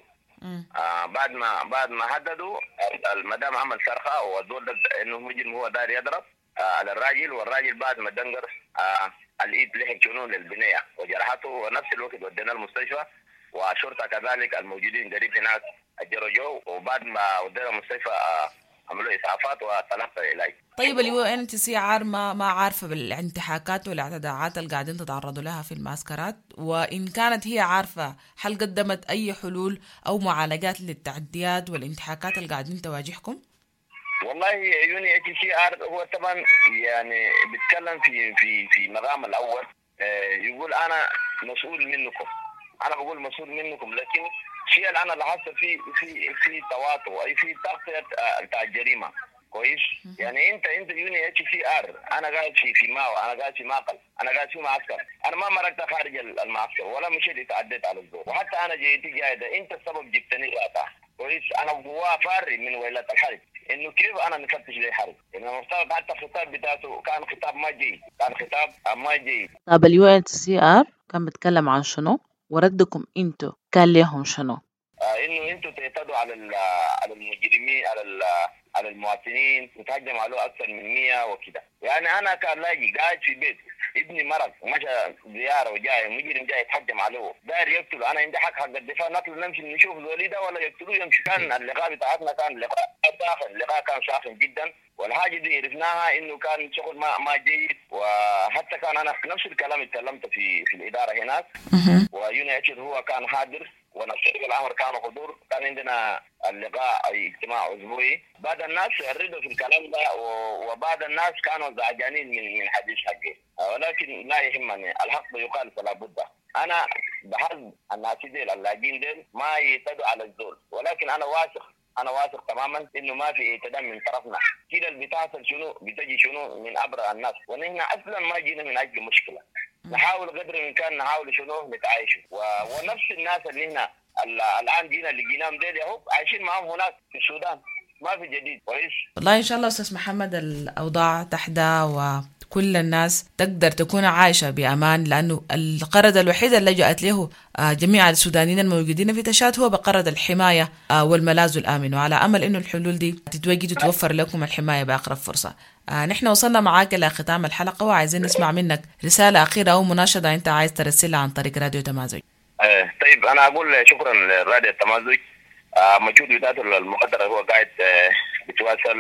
آه بعد ما بعد ما حددوا المدام عمل صرخه وزود انه مجرم هو داير يضرب آه على الراجل، والراجل بعد ما دنقر آه الايد لحق شنو للبنيه وجرحته، ونفس الوقت ودينا المستشفى وشرطه كذلك الموجودين قريب هناك اجروا جو، وبعد ما ودينا المستشفى آه عملوا اسعافات وطلبت العلاج. طيب اليو ان تي سي ار ما ما عارفه بالانتحاكات والاعتداءات اللي قاعدين تتعرضوا لها في المعسكرات، وان كانت هي عارفه هل قدمت اي حلول او معالجات للتعديات والانتحاكات اللي قاعدين تواجهكم؟ والله يوني اتش سي ار هو طبعا يعني بيتكلم في في في مقام الاول. يقول انا مسؤول منكم، انا بقول مسؤول منكم، لكن الشيء اللي انا لاحظت في في في تواطؤ اي في تغطيه بتاع الجريمه كويس. يعني انت انت يوني اتش سي ار انا قاعد في في ماو، انا قاعد في ماقل، انا قاعد في معسكر، انا ما مرقت خارج المعسكر ولا مشيت تعديت على الزور، وحتى انا جيتي جاي انت السبب جبتني وقتها كويس. انا جوا فاري من ويلات الحرب انه كيف انا نفتش لي حرب، انه المفترض حتى الخطاب بتاعته كان خطاب ما جيد، كان خطاب ما جيد. طب اليو ان سي ار كان بيتكلم عن شنو وردكم انتوا كان ليهم شنو؟ آه انه انتوا تعتدوا على على المجرمين على على المواطنين وتهجم عليه اكثر من مية وكده. يعني انا كان لاقي قاعد في بيت ابني مرض ومشى زياره وجاي مجرم جاي يتهجم عليه داير يقتله، انا عندي حق حق الدفاع نطلع نمشي نشوف الوليد ده ولا يقتلوه يمشي. كان اللقاء بتاعتنا كان لقاء ساخن، اللقاء كان ساخن جدا، والحاجه دي عرفناها انه كان شغل ما ما جيد. وحتى كان انا نفس الكلام اتكلمت في في الاداره هناك ويوني اتش هو كان حاضر ونفسه الامر كانوا حضور. كان عندنا اللقاء اي اجتماع اسبوعي، بعد الناس ردوا في الكلام ده وبعد الناس كانوا زعجانين من من حديث حقي، ولكن لا يهمني الحق يقال فلا بد. انا بحسب الناس ديل اللاجئين ديل ما يعتدوا على الزول، ولكن انا واثق انا واثق تماما انه ما في اعتداء من طرفنا. كده اللي بتحصل شنو بتجي شنو من ابرع الناس، ونحن اصلا ما جينا من اجل مشكله. نحاول قدر الامكان نحاول شنو نتعايشوا و... ونفس الناس اللي هنا الان جينا اللي جيناهم ديل اهو عايشين معهم هناك في السودان، ما في جديد كويس. والله ان شاء الله استاذ محمد الاوضاع تحدى وكل الناس تقدر تكون عايشه بامان، لانه القرض الوحيد اللي لجأت له جميع السودانيين الموجودين في تشاد هو بقرض الحمايه والملاذ الامن، وعلى امل انه الحلول دي تتوجد وتوفر لكم الحمايه باقرب فرصه. آه نحن وصلنا معاك لختام الحلقه وعايزين نسمع منك رساله اخيره او مناشده انت عايز ترسلها عن طريق راديو تمازج. آه طيب انا اقول شكرا لراديو تمازج. آه مجهود بتاعته المقدر هو قاعد آه بتواصل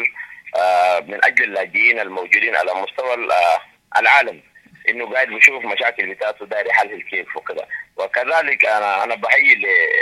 آه من اجل اللاجئين الموجودين على مستوى آه العالم، انه قاعد بيشوف مشاكل بتاعته داير يحلل كيف وكذا. وكذلك انا انا بحيي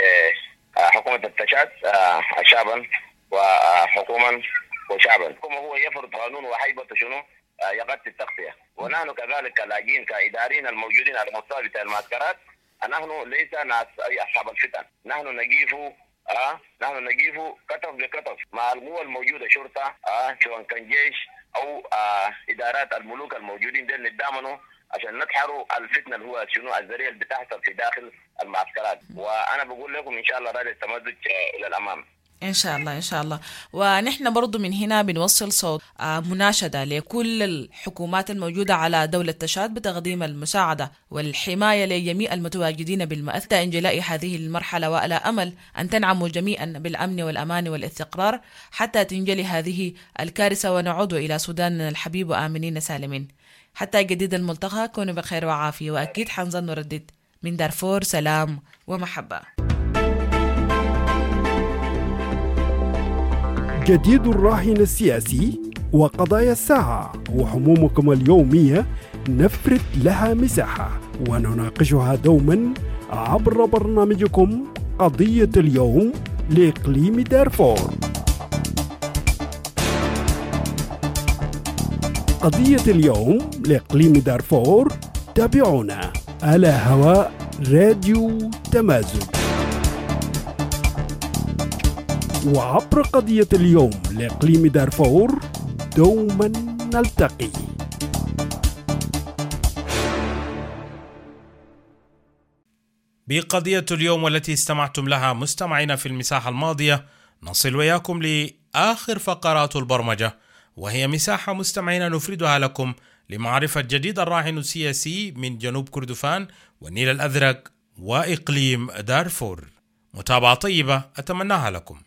لحكومه التشاد آه شعبا وحكوما وشعبا. هو يفرض قانون وحيبته شنو يغطي التغطية. ونحن كذلك كلاجئين كإداريين الموجودين على مستوى بتاع المعسكرات، نحن ليس ناس أي أصحاب الفتن، نحن نجيف آه نحن نجيف كتف بكتف مع القوى الموجودة، شرطة آه سواء كان جيش أو آه إدارات الملوك الموجودين دول نتضامنوا عشان نتحروا الفتنة اللي هو شنو الذريعة اللي بتحصل في داخل المعسكرات. وأنا بقول لكم إن شاء الله رأي التمدد إلى الأمام إن شاء الله إن شاء الله. ونحن برضو من هنا بنوصل صوت مناشدة لكل الحكومات الموجودة على دولة تشاد بتقديم المساعدة والحماية لجميع المتواجدين بالمأثة انجلاء هذه المرحلة، وعلى أمل أن تنعموا جميعا بالأمن والأمان والاستقرار حتى تنجلي هذه الكارثة ونعود إلى سودان الحبيب وآمنين سالمين. حتى جديد الملتقى، كونوا بخير وعافية، وأكيد حنظل نردد من دارفور سلام ومحبة. جديد الراهن السياسي وقضايا الساعة وحمومكم اليومية نفرد لها مساحة ونناقشها دوما عبر برنامجكم قضية اليوم لإقليم دارفور. قضية اليوم لإقليم دارفور، تابعونا على هواء راديو تمازج وعبر قضية اليوم لإقليم دارفور دوما نلتقي. بقضية اليوم والتي استمعتم لها مستمعين في المساحة الماضية، نصل وياكم لآخر فقرات البرمجة، وهي مساحة مستمعين نفردها لكم لمعرفة جديد الراهن السياسي من جنوب كردفان والنيل الأزرق وإقليم دارفور. متابعة طيبة أتمناها لكم.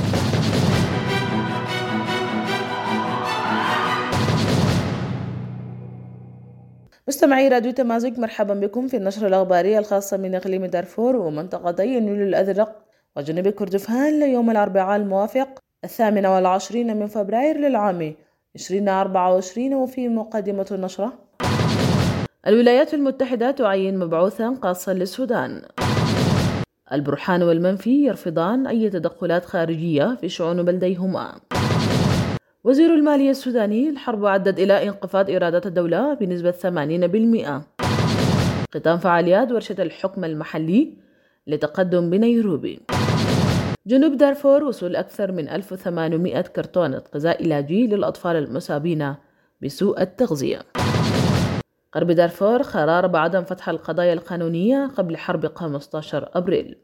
مستمعي راديو تمازج، مرحبا بكم في النشرة الأخبارية الخاصة من إقليم دارفور ومنطقتي النيل الأزرق وجنوب كردفان ليوم الأربعاء الموافق الثامن والعشرين من فبراير للعام عشرين أربعة وعشرين. وفي مقدمة النشرة، الولايات المتحدة تعين مبعوثا خاصا للسودان. البرهان والمنفي يرفضان أي تدخلات خارجية في شؤون بلديهما. وزير المالية السوداني، الحرب عدت إلى انخفاض إيرادات الدولة بنسبة ثمانين بالمئة. ختام فعاليات ورشة الحكم المحلي لتقدم بنيروبي. جنوب دارفور، وصول أكثر من ألف وثمانمئة كرتونة غذاء علاجي للأطفال المصابين بسوء التغذية. غرب دارفور، قرار بعدم فتح القضايا القانونية قبل حرب خمسة عشر أبريل.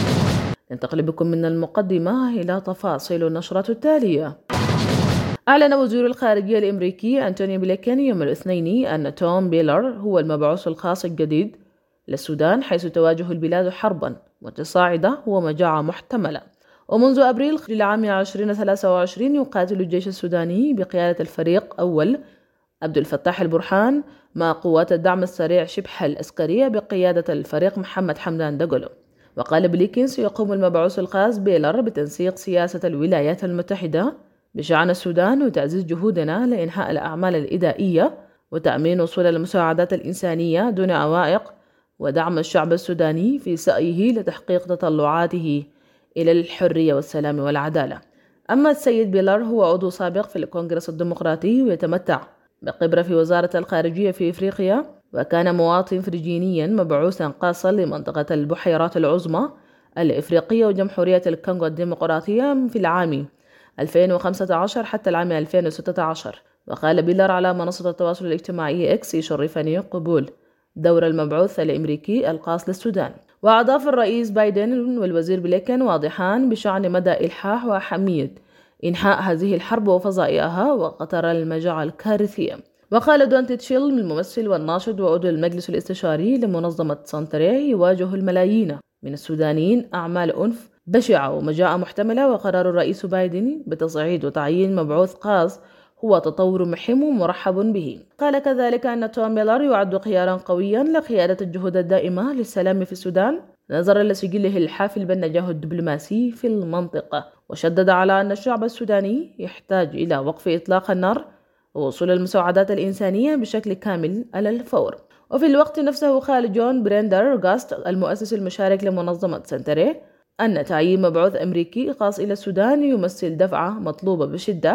ننتقل بكم من المقدمة إلى تفاصيل النشرة التالية. أعلن وزير الخارجية الأمريكي أنتوني بلينكين يوم الاثنين أن توم بيلر هو المبعوث الخاص الجديد للسودان، حيث تواجه البلاد حربا متصاعدة ومجاعة محتملة. ومنذ أبريل للعام عشرين ثلاثة وعشرين يقاتل الجيش السوداني بقيادة الفريق أول عبد الفتاح البرهان مع قوات الدعم السريع شبح العسكرية بقيادة الفريق محمد حمدان دغلو. وقال بلينكين سيقوم المبعوث الخاص بيلر بتنسيق سياسة الولايات المتحدة بشأن السودان وتعزيز جهودنا لإنهاء الأعمال الإدارية وتأمين وصول المساعدات الإنسانية دون عوائق، ودعم الشعب السوداني في سعيه لتحقيق تطلعاته إلى الحرية والسلام والعدالة. أما السيد بيلر هو عضو سابق في الكونغرس الديمقراطي ويتمتع بخبرة في وزارة الخارجية في إفريقيا، وكان مواطن فرنجينيا مبعوثا خاصا لمنطقة البحيرات العظمى الإفريقية وجمهورية الكونغو الديمقراطية في العام ألفين وخمسة عشر حتى العام ألفين وستة عشر. وقال بيلر على منصة التواصل الاجتماعي إكس: يشرفني قبول دور المبعوث الأمريكي الخاص للسودان. وأضاف الرئيس بايدن والوزير بلينكين واضحان بشأن مدى إلحاح وأهمية إنهاء هذه الحرب وفظائعها وخطر المجاعة الكارثية. وقال دون تيتشيل الممثل والناشط وعضو المجلس الاستشاري لمنظمة سانتري: يواجه الملايين من السودانيين أعمال أنف بشعة ومجاعة محتملة، وقرار الرئيس بايدن بتصعيد وتعيين مبعوث خاص هو تطور مهم ومرحب به. قال كذلك أن توم بيلر يعد خيارا قويا لقيادة الجهود الدائمة للسلام في السودان نظرا لسجله الحافل بالنجاح الدبلوماسي في المنطقة. وشدد على أن الشعب السوداني يحتاج إلى وقف إطلاق النار ووصول المساعدات الإنسانية بشكل كامل على الفور. وفي الوقت نفسه قال جون بريندر غاست المؤسس المشارك لمنظمة سنتري أن تعيين مبعوث أمريكي خاص إلى السودان يمثل دفعة مطلوبة بشدة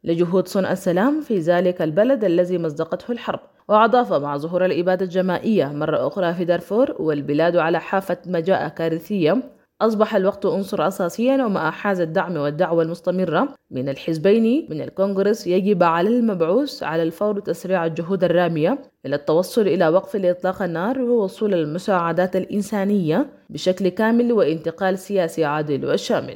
لجهود صنع السلام في ذلك البلد الذي مزقته الحرب. وأضاف مع ظهور الإبادة الجماعية مرة أخرى في دارفور والبلاد على حافة مجاعة كارثية، أصبح الوقت عنصر أساسيا، ومع حازة الدعم والدعوة المستمرة من الحزبين من الكونغرس يجب على المبعوث على الفور تسريع الجهود الرامية إلى التوصل إلى وقف إطلاق النار ووصول المساعدات الإنسانية بشكل كامل وانتقال سياسي عادل وشامل.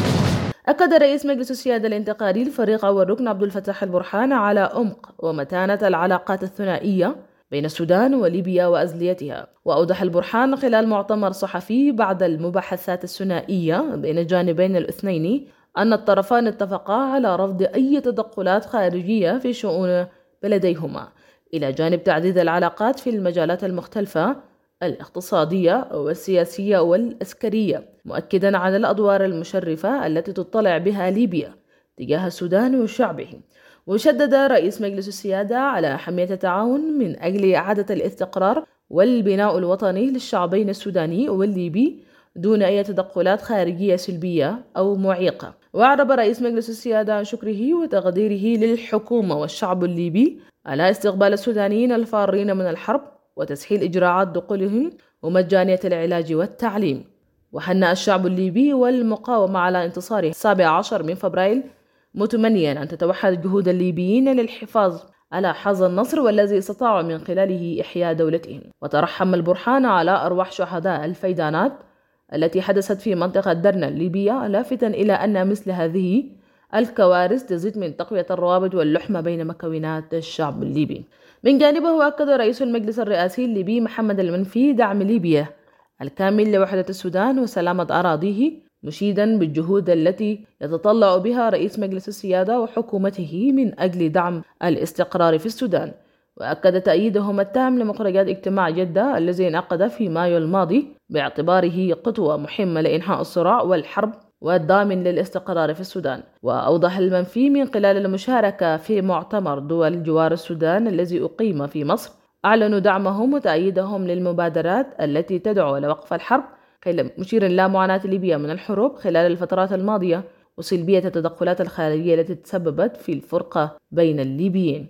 أكد رئيس مجلس السيادة الانتقالي الفريق أول ركن عبد الفتاح البرهان على عمق ومتانة العلاقات الثنائية بين السودان وليبيا وأزليتها. وأوضح البرهان خلال معتمر صحفي بعد المباحثات الثنائية بين الجانبين الاثنين أن الطرفان اتفقا على رفض أي تدخلات خارجية في شؤون بلديهما، إلى جانب تعزيز العلاقات في المجالات المختلفة الاقتصادية والسياسية والعسكرية، مؤكدا على الأدوار المشرفة التي تطلع بها ليبيا تجاه السودان وشعبه. وشدد رئيس مجلس السيادة على أهمية التعاون من أجل إعادة الاستقرار والبناء الوطني للشعبين السوداني والليبي دون أي تدخلات خارجية سلبية أو معيقة. وأعرب رئيس مجلس السيادة عن شكره وتقديره للحكومة والشعب الليبي على استقبال السودانيين الفارين من الحرب وتسهيل إجراءات دخولهم ومجانية العلاج والتعليم. وهنأ الشعب الليبي والمقاومة على انتصاره السابع عشر من فبراير، متمنيا أن تتوحد جهود الليبيين للحفاظ على حظ النصر والذي استطاعوا من خلاله إحياء دولتهم. وترحم البرهان على أرواح شهداء الفيضانات التي حدثت في منطقة درنا الليبية، لافتا إلى أن مثل هذه الكوارث تزيد من تقوية الروابط واللحمة بين مكونات الشعب الليبي. من جانبه أكد رئيس المجلس الرئاسي الليبي محمد المنفي دعم ليبيا الكامل لوحدة السودان وسلامة أراضيه، مشيدا بالجهود التي يتطلع بها رئيس مجلس السيادة وحكومته من أجل دعم الاستقرار في السودان. وأكد تأييدهم التام لمخرجات اجتماع جدة الذي انعقد في مايو الماضي باعتباره خطوة مهمة لإنهاء الصراع والحرب والضامن للاستقرار في السودان. وأوضح المنفي من خلال المشاركة في مؤتمر دول جوار السودان الذي أقيم في مصر، أعلنوا دعمهم وتأييدهم للمبادرات التي تدعو لوقف الحرب، مشيرا لا معاناة ليبيا من الحروب خلال الفترات الماضية وسلبية التدخلات الخارجية التي تسببت في الفرقة بين الليبيين.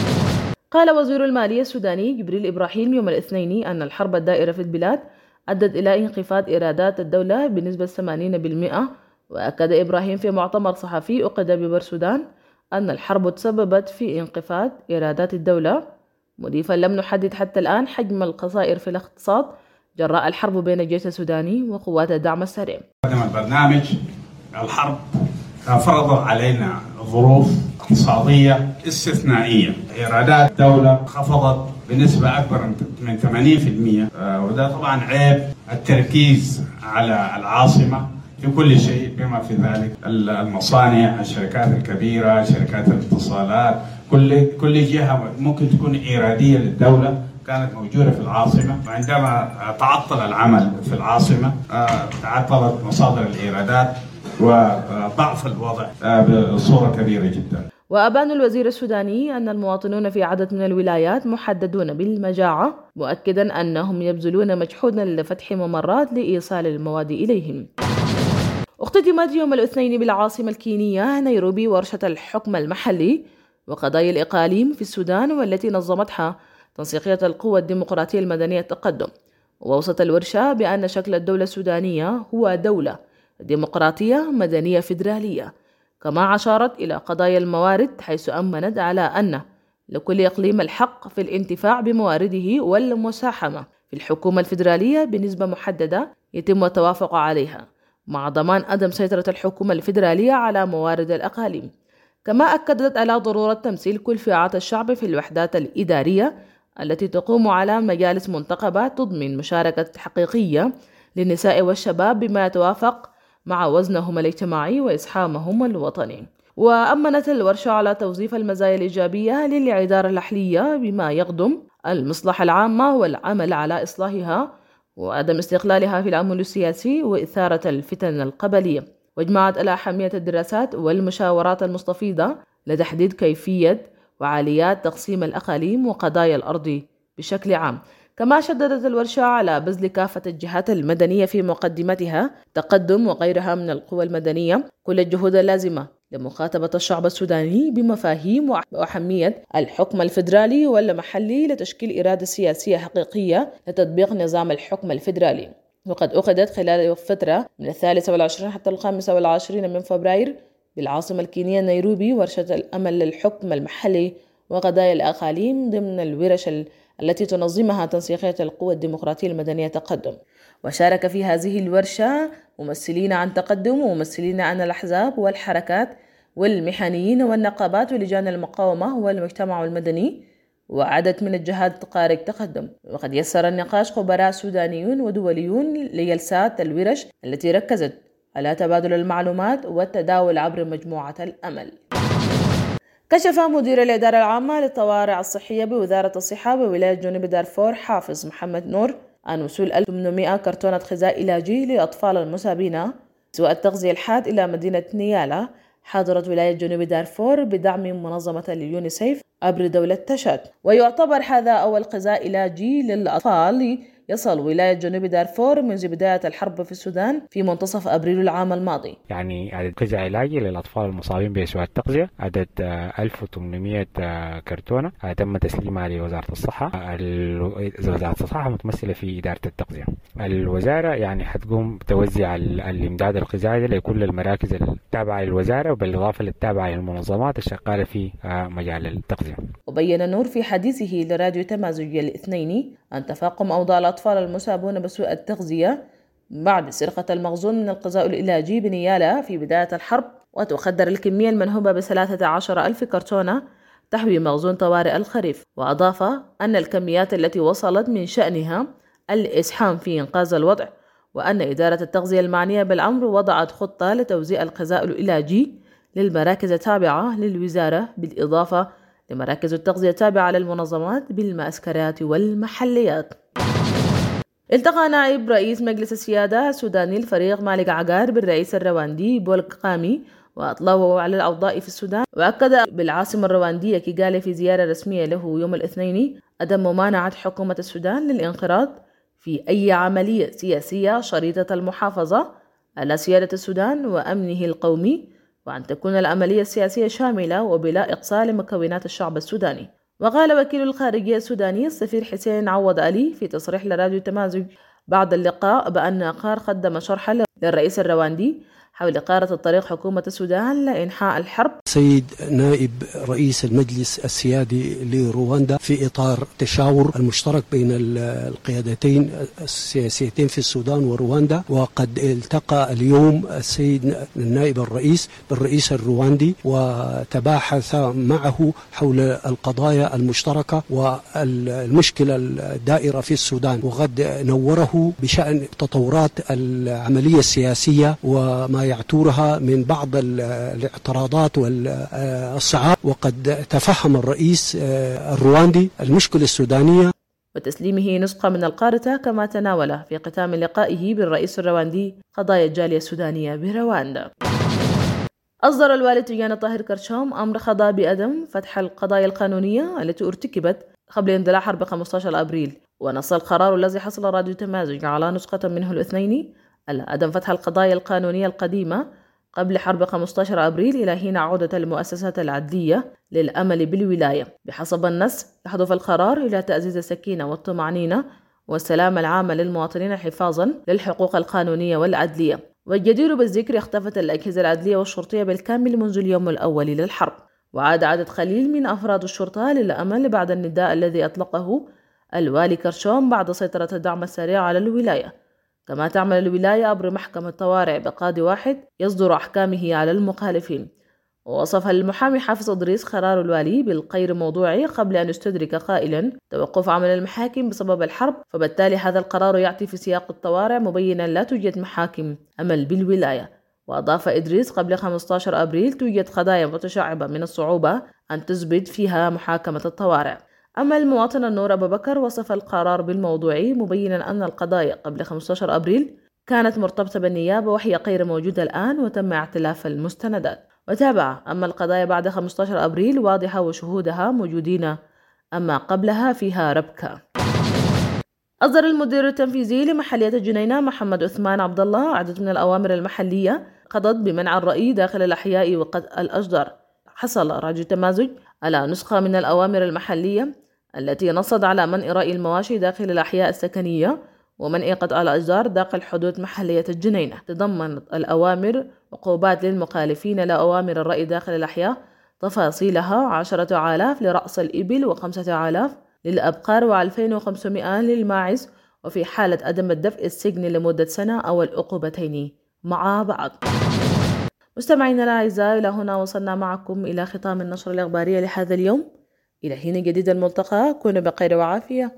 قال وزير المالية السوداني جبريل إبراهيم يوم الاثنين أن الحرب الدائرة في البلاد أدت إلى انخفاض إيرادات الدولة بنسبة ثمانين بالمئة. وأكد إبراهيم في معتمر صحفي أقيم ببرسودان أن الحرب تسببت في انخفاض إيرادات الدولة، مضيفا لم نحدد حتى الآن حجم الخسائر في الاقتصاد جراء الحرب بين الجيش السوداني وقوات الدعم السريع. البرنامج الحرب فرض علينا ظروف اقتصادية استثنائية، إيرادات الدولة خفضت بنسبة أكبر من ثمانين بالمئة، وده طبعا عيب التركيز على العاصمة في كل شيء بما في ذلك المصانع، الشركات الكبيرة، شركات الاتصالات، كل كل جهة ممكن تكون إيرادية للدولة كانت موجودة في العاصمة، وعندما تعطل العمل في العاصمة تعطلت مصادر الإيرادات وضعف الوضع بصورة كبيرة جدا. وأبان الوزير السوداني أن المواطنون في عدد من الولايات محددون بالمجاعة، مؤكدا أنهم يبذلون مجهودا لفتح ممرات لإيصال المواد إليهم. اختتمت يوم الاثنين بالعاصمة الكينية نيروبي ورشة الحكم المحلي وقضايا الإقاليم في السودان، والتي نظمتها تنسيقية القوى الديمقراطية المدنية التقدم. ووصت الورشة بأن شكل الدولة السودانية هو دولة ديمقراطية مدنية فيدرالية، كما أشارت إلى قضايا الموارد، حيث أمنت على أن لكل إقليم الحق في الانتفاع بموارده والمساهمة في الحكومة الفيدرالية بنسبة محددة يتم التوافق عليها، مع ضمان عدم سيطرة الحكومة الفيدرالية على موارد الأقاليم. كما أكدت على ضرورة تمثيل كل فئات الشعب في الوحدات الإدارية التي تقوم على مجالس منتخبة تضمن مشاركة حقيقية للنساء والشباب بما يتوافق مع وزنهم الاجتماعي وإسهامهم الوطني. وأمنت الورشة على توظيف المزايا الإيجابية للإدارة الأحلية بما يخدم المصلحة العامة والعمل على إصلاحها وعدم استقلالها في الأمن السياسي وإثارة الفتن القبلية. واجمعت على أهمية الدراسات والمشاورات المستفيضة لتحديد كيفية وآليات تقسيم الأقاليم وقضايا الأرض بشكل عام. كما شددت الورشة على بذل كافة الجهات المدنية في مقدمتها تقدم وغيرها من القوى المدنية كل الجهود اللازمة لمخاطبة الشعب السوداني بمفاهيم وأهمية الحكم الفيدرالي والمحلي لتشكيل إرادة سياسية حقيقية لتطبيق نظام الحكم الفيدرالي. وقد أخذت خلال فترة من الثالثة والعشرين حتى الخامسة والعشرين من فبراير بالعاصمة الكينية نيروبي ورشة الأمل للحكم المحلي وقضايا الأقاليم ضمن الورش التي تنظمها تنسيقية القوى الديمقراطية المدنية تقدم. وشارك في هذه الورشة ممثلين عن تقدم وممثلين عن الأحزاب والحركات والمهنيين والنقابات ولجان المقاومة والمجتمع المدني وعدد من الجهات تقارب تقدم. وقد يسر النقاش خبراء سودانيون ودوليون لجلسات الورش التي ركزت على تبادل المعلومات والتداول عبر مجموعة الأمل. كشف مدير الإدارة العامة للطوارئ الصحية بوزارة الصحة بولاية جنوب دارفور حافظ محمد نور عن وصول ألف وثمانمائة كرتونة غذاء علاجي للأطفال المصابين سوء التغذية الحاد إلى مدينة نيالا حاضرة ولاية جنوب دارفور بدعم منظمة اليونيسيف عبر دولة تشاد. ويعتبر هذا أول غذاء علاجي للأطفال يصل ولاية جنوب دارفور منذ بداية الحرب في السودان في منتصف أبريل العام الماضي. يعني عدد غذاء علاجي للأطفال المصابين بسوء التغذية عدد ألف وثمانمائة كرتونة تم تسليمها لوزارة الصحة. وزارة الصحة متمثلة في إدارة التغذية. الوزارة يعني حتقوم بتوزيع الإمداد الغذائي لكل المراكز التابعة للوزارة وبالإضافة للتابعة للمنظمات الشغالة في مجال التغذية. وبين نور في حديثه لراديو تمازج الاثنين أن تفاقم أوضاع الأطفال المصابون بسوء التغذية بعد سرقة المخزون من الغذاء العلاجي بنيالا في بداية الحرب، وتقدر الكمية المنهوبة بثلاثة عشر ألف كرتونة تحوي مخزون طوارئ الخريف. وأضاف أن الكميات التي وصلت من شأنها الإسهام في إنقاذ الوضع، وأن إدارة التغذية المعنية بالأمر وضعت خطة لتوزيع الغذاء العلاجي للمراكز التابعة للوزارة بالإضافة لمراكز التغذية التابعة للمنظمات بالمعسكرات والمحليات. التقى نائب رئيس مجلس السيادة السوداني الفريق مالك عقار بالرئيس الرواندي بول كقامي وأطلعه على الأوضاع في السودان، وأكد بالعاصمة الرواندية كيغالي في زيارة رسمية له يوم الاثنين عدم ممانعة حكومة السودان للانخراط في أي عملية سياسية شريطة المحافظة على سيادة السودان وأمنه القومي، وأن تكون العملية السياسية شاملة وبلا إقصاء لمكونات الشعب السوداني. وقال وكيل الخارجية السوداني السفير حسين عوض علي في تصريح لراديو تمازج بعد اللقاء بأن عقار قدم شرحا للرئيس الرواندي حول إقارة الطريق حكومة السودان لإنهاء الحرب. سيد نائب رئيس المجلس السيادي لرواندا في إطار تشاور المشترك بين القيادتين السياسيتين في السودان ورواندا، وقد التقى اليوم السيد النائب الرئيس بالرئيس الرواندي وتباحث معه حول القضايا المشتركة والمشكلة الدائرة في السودان، وقد نوره بشأن تطورات العملية السياسية وما يعتورها من بعض الاعتراضات والصعاب. وقد تفهم الرئيس الرواندي المشكلة السودانية وتسليمه نسخة من القارة، كما تناول في ختام لقائه بالرئيس الرواندي قضايا الجالية السودانية برواندا. أصدر الوالي تيجان طاهر كرشام أمر خضع بعدم فتح القضايا القانونية التي ارتكبت قبل اندلاع حرب خمسة عشر أبريل، ونص القرار الذي حصل راديو تمازج على نسخة منه الاثنين على عدم فتح القضايا القانونية القديمة قبل حرب خمسة عشر أبريل إلى حين عودة المؤسسات العدلية للأمل بالولاية. بحسب النص يهدف القرار إلى تعزيز السكينة والطمأنينة والسلامة العامة للمواطنين حفاظا للحقوق القانونية والعدلية. والجدير بالذكر اختفت الأجهزة العدلية والشرطية بالكامل منذ اليوم الأول للحرب، وعاد عدد قليل من أفراد الشرطة للأمل بعد النداء الذي أطلقه الوالي كرشام بعد سيطرة الدعم السريع على الولاية. كما تعمل الولاية عبر محكمة طوارئ بقاضي واحد يصدر أحكامه على المخالفين. ووصف المحامي حافظ إدريس قرار الوالي بالغير موضوعي قبل أن يستدرك قائلا توقف عمل المحاكم بسبب الحرب، فبالتالي هذا القرار يأتي في سياق الطوارئ مبينا لا توجد محاكم عمل بالولاية. وأضاف إدريس قبل خمسة عشر أبريل توجد قضايا متشعبة من الصعوبة أن تثبت فيها محاكمة الطوارئ. أما المواطن النور أبو بكر وصف القرار بالموضوعي مبينا أن القضايا قبل خمسة عشر أبريل كانت مرتبطة بالنيابة وهي غير موجودة الآن وتم اعتلاف المستندات. وتابع أما القضايا بعد خمسة عشر أبريل واضحة وشهودها موجودين، أما قبلها فيها ربكة. أصدر المدير التنفيذي لمحلية الجنينة محمد عثمان عبد الله عدد من الأوامر المحلية قضت بمنع الرأي داخل الأحياء وقطع الأشجار. حصل راديو تمازج على نسخة من الأوامر المحلية التي نصت على منع رأي المواشي داخل الأحياء السكنية ومنع قطع الأشجار داخل حدود محلية الجنينة. تضمنت الأوامر عقوبات للمخالفين لأوامر الرأي داخل الأحياء، تفاصيلها عشرة آلاف لرأس الإبل وخمسة آلاف للأبقار وألفين وخمسمائة للماعز، وفي حالة عدم الدفع السجن لمدة سنة أو العقوبتين مع بعض. مستمعينا الأعزاء، إلى هنا وصلنا معكم إلى ختام النشرة الإخبارية لهذا اليوم. إلى حين جديد الملتقى، كونوا بخير وعافية.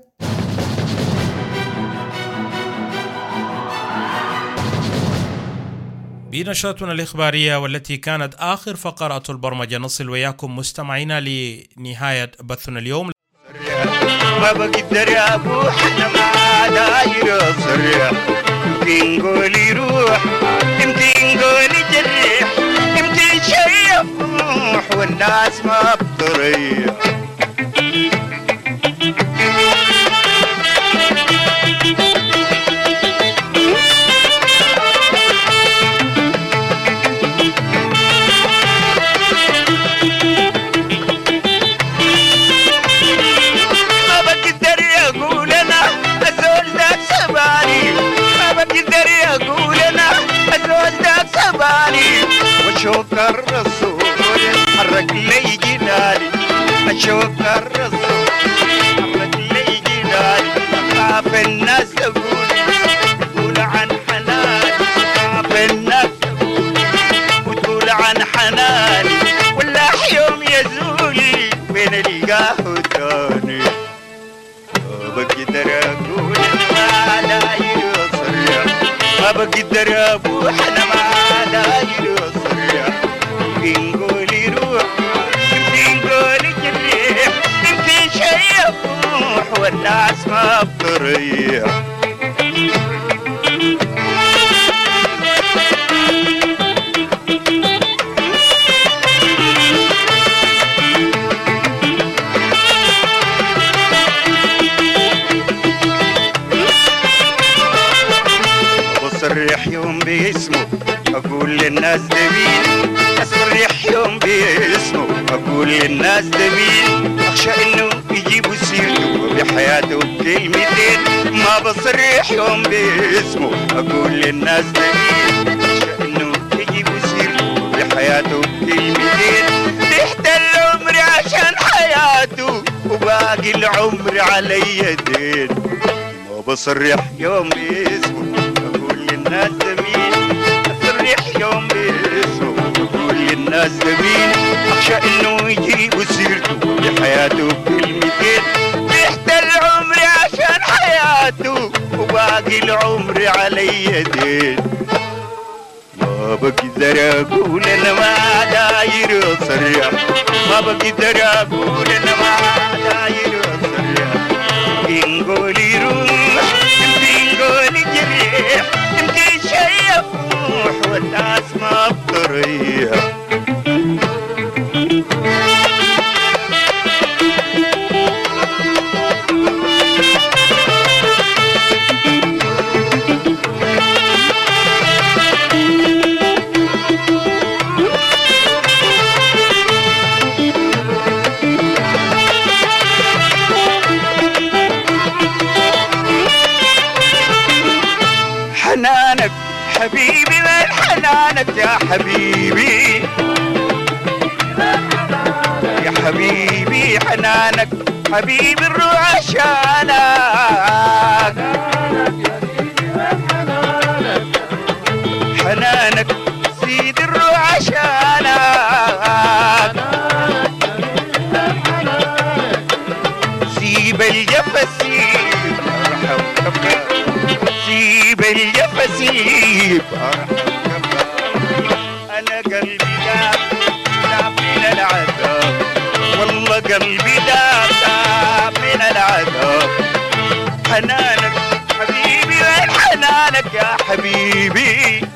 بنشرتنا الإخبارية والتي كانت آخر فقرات البرمجة نصل وياكم مستمعينا لنهاية بثنا اليوم. ما بقدر يا ابو احنا ما داير صريح، يمكن قولي روح يمكن قولي جريح، يمكن شي يفوح والناس ما بتريح. أشوق الرسول حرك لي جنالي، أشوق الرسول حرك لي جنالي. أخاف الناس تقول تقول عن حناني، أخاف الناس تقول وتقول عن حناني، ولا يوم يزولي وين ألقاه تاني. ما بقدر أقول ما داير صريح، ما بقدر أبوح أنا ما داير صريح. يمكن قولي روح يمكن قولي جريح، يمكن شي يفوح والناس ما بتريح. بصرح يوم باسمه أقول للناس ده مين، أصرح يوم باسمه أقول للناس ده مين. أخشى إنه يجيبوا سيرته بحياته بكلمتين. ما بصرح يوم باسمه أقول للناس ده مين، أخشى إنه يجيبوا سيرته بحياته بكلمتين. تحت العمر عشان حياته وباقي العمر علي دين. ما بصرح يوم باسمه أقول للناس ده مين، أصرح يوم باسمه أقول للناس ده مين. أخشى إنه يجيبوا سيرته بحياته بكلمتين. تحت العمر عشان حياته وباقي العمر علي دين. ما بقدر أقول أنا ما داير صريح، ما بقدر أقول أنا ما داير صريح. يمكن قولي روح يمكن قولي جريح، يمكن شي يفوح والناس ما بتريح. حنانك حبيبي من حنانك يا حبيبي، يا حبيبي حنانك حبيبي الروح عشانك. حنانك سيد الروح عشانك. سيب الجفا سيب ارحم كفا، سيب الجفا سيب ارحم كفا. انا قلبي داب داب من العذاب، والله قلبي داب داب من العذاب. حنانك حبيبي وين حنانك يا حبيبي،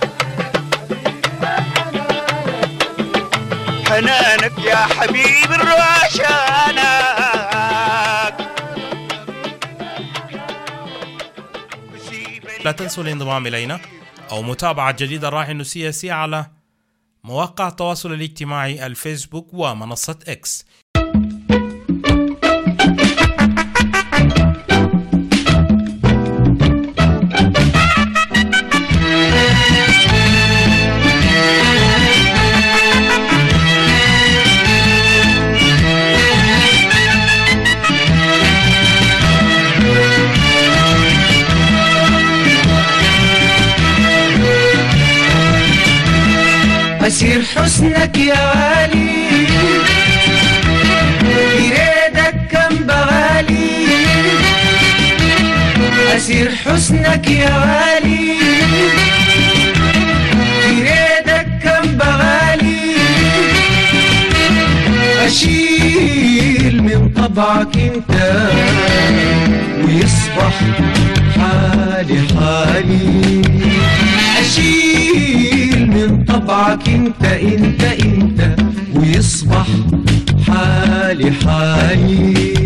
حنانك يا حبيبي الروح عشانك. لا تنسوا الانضمام إلينا أو متابعة جديد الراحة السياسية على مواقع التواصل الاجتماعي الفيسبوك ومنصة إكس. أسير حسنك يا غالي بريدك كم بغالي، أسير حسنك يا غالي بريدك كم بغالي، أشيل من طبعك انت ويصبح حالي حالي، أشيل من طبعك انت انت انت ويصبح حالي حالي.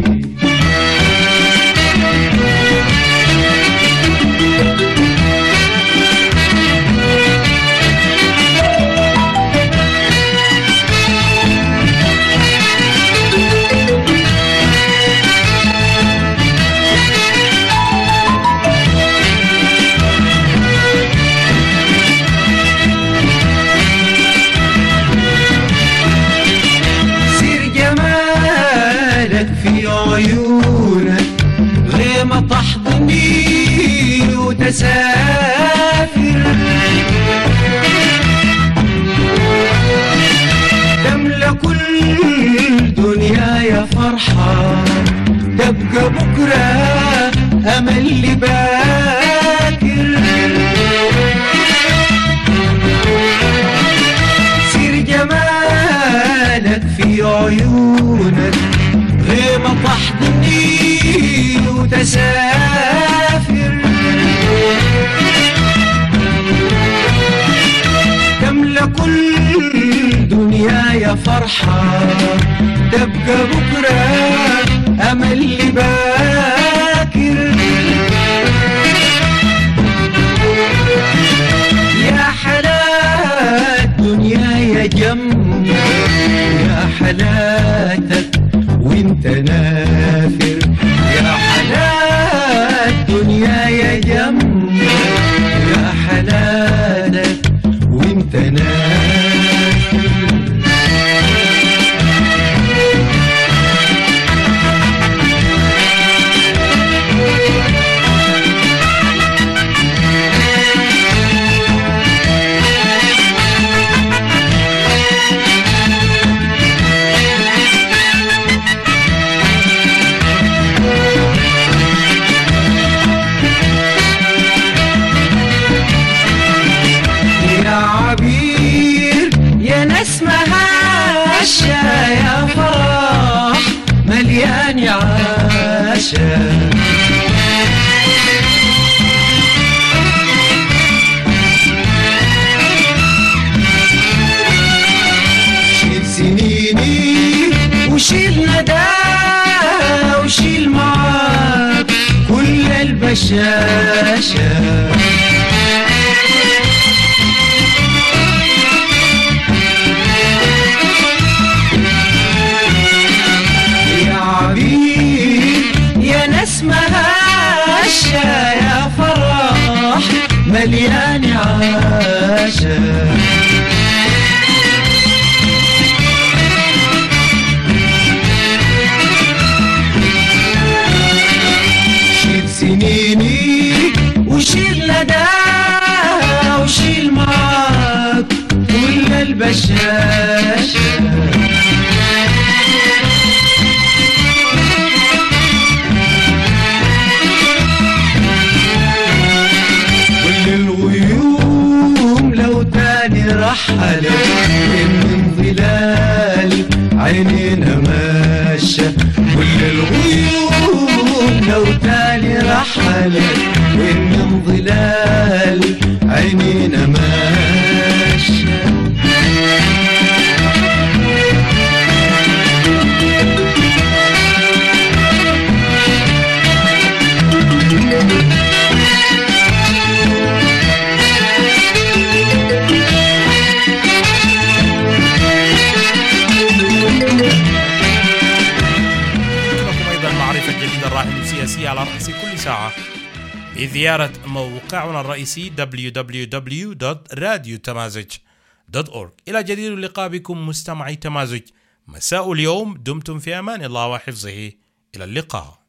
عيونك غيمة تحضني وتسافر، تملى كل دنيا يا فرحة، تبقى بكرة أمل اللي باكر، سير جمالك في عيونك غيمة تحضني وتسافر، تملى كل دنيا يا فرحة، تبقى بكرة أمل اللي باكر، يا حلا الدنيا يا جم يا حلاتك وانت نافر، يا حلا الدنيا يا جم يا حلاتك وانت نافر. يا فرح مليان يا عاشا، شيل سنيني وشيل ندى وشيل معاك كل البشاشة، اسمها عاشا يا فرح مليان عاشا، شيل سنيني وشيل ندى وشيل معاك كل البشاشة، الغيوم لو تاني رحلت من ظلال عينينا ماشى، كل الغيوم لو تاني رحلت من ظلال عينينا ماشى، الجديدة الراهنة السياسية على رأس كل ساعة بزيارة موقعنا الرئيسي دبليو دبليو دبليو دوت راديو تمازج دوت أورج. إلى جديد اللقاء بكم مستمعي تمازج مساء اليوم، دمتم في أمان الله وحفظه، إلى اللقاء.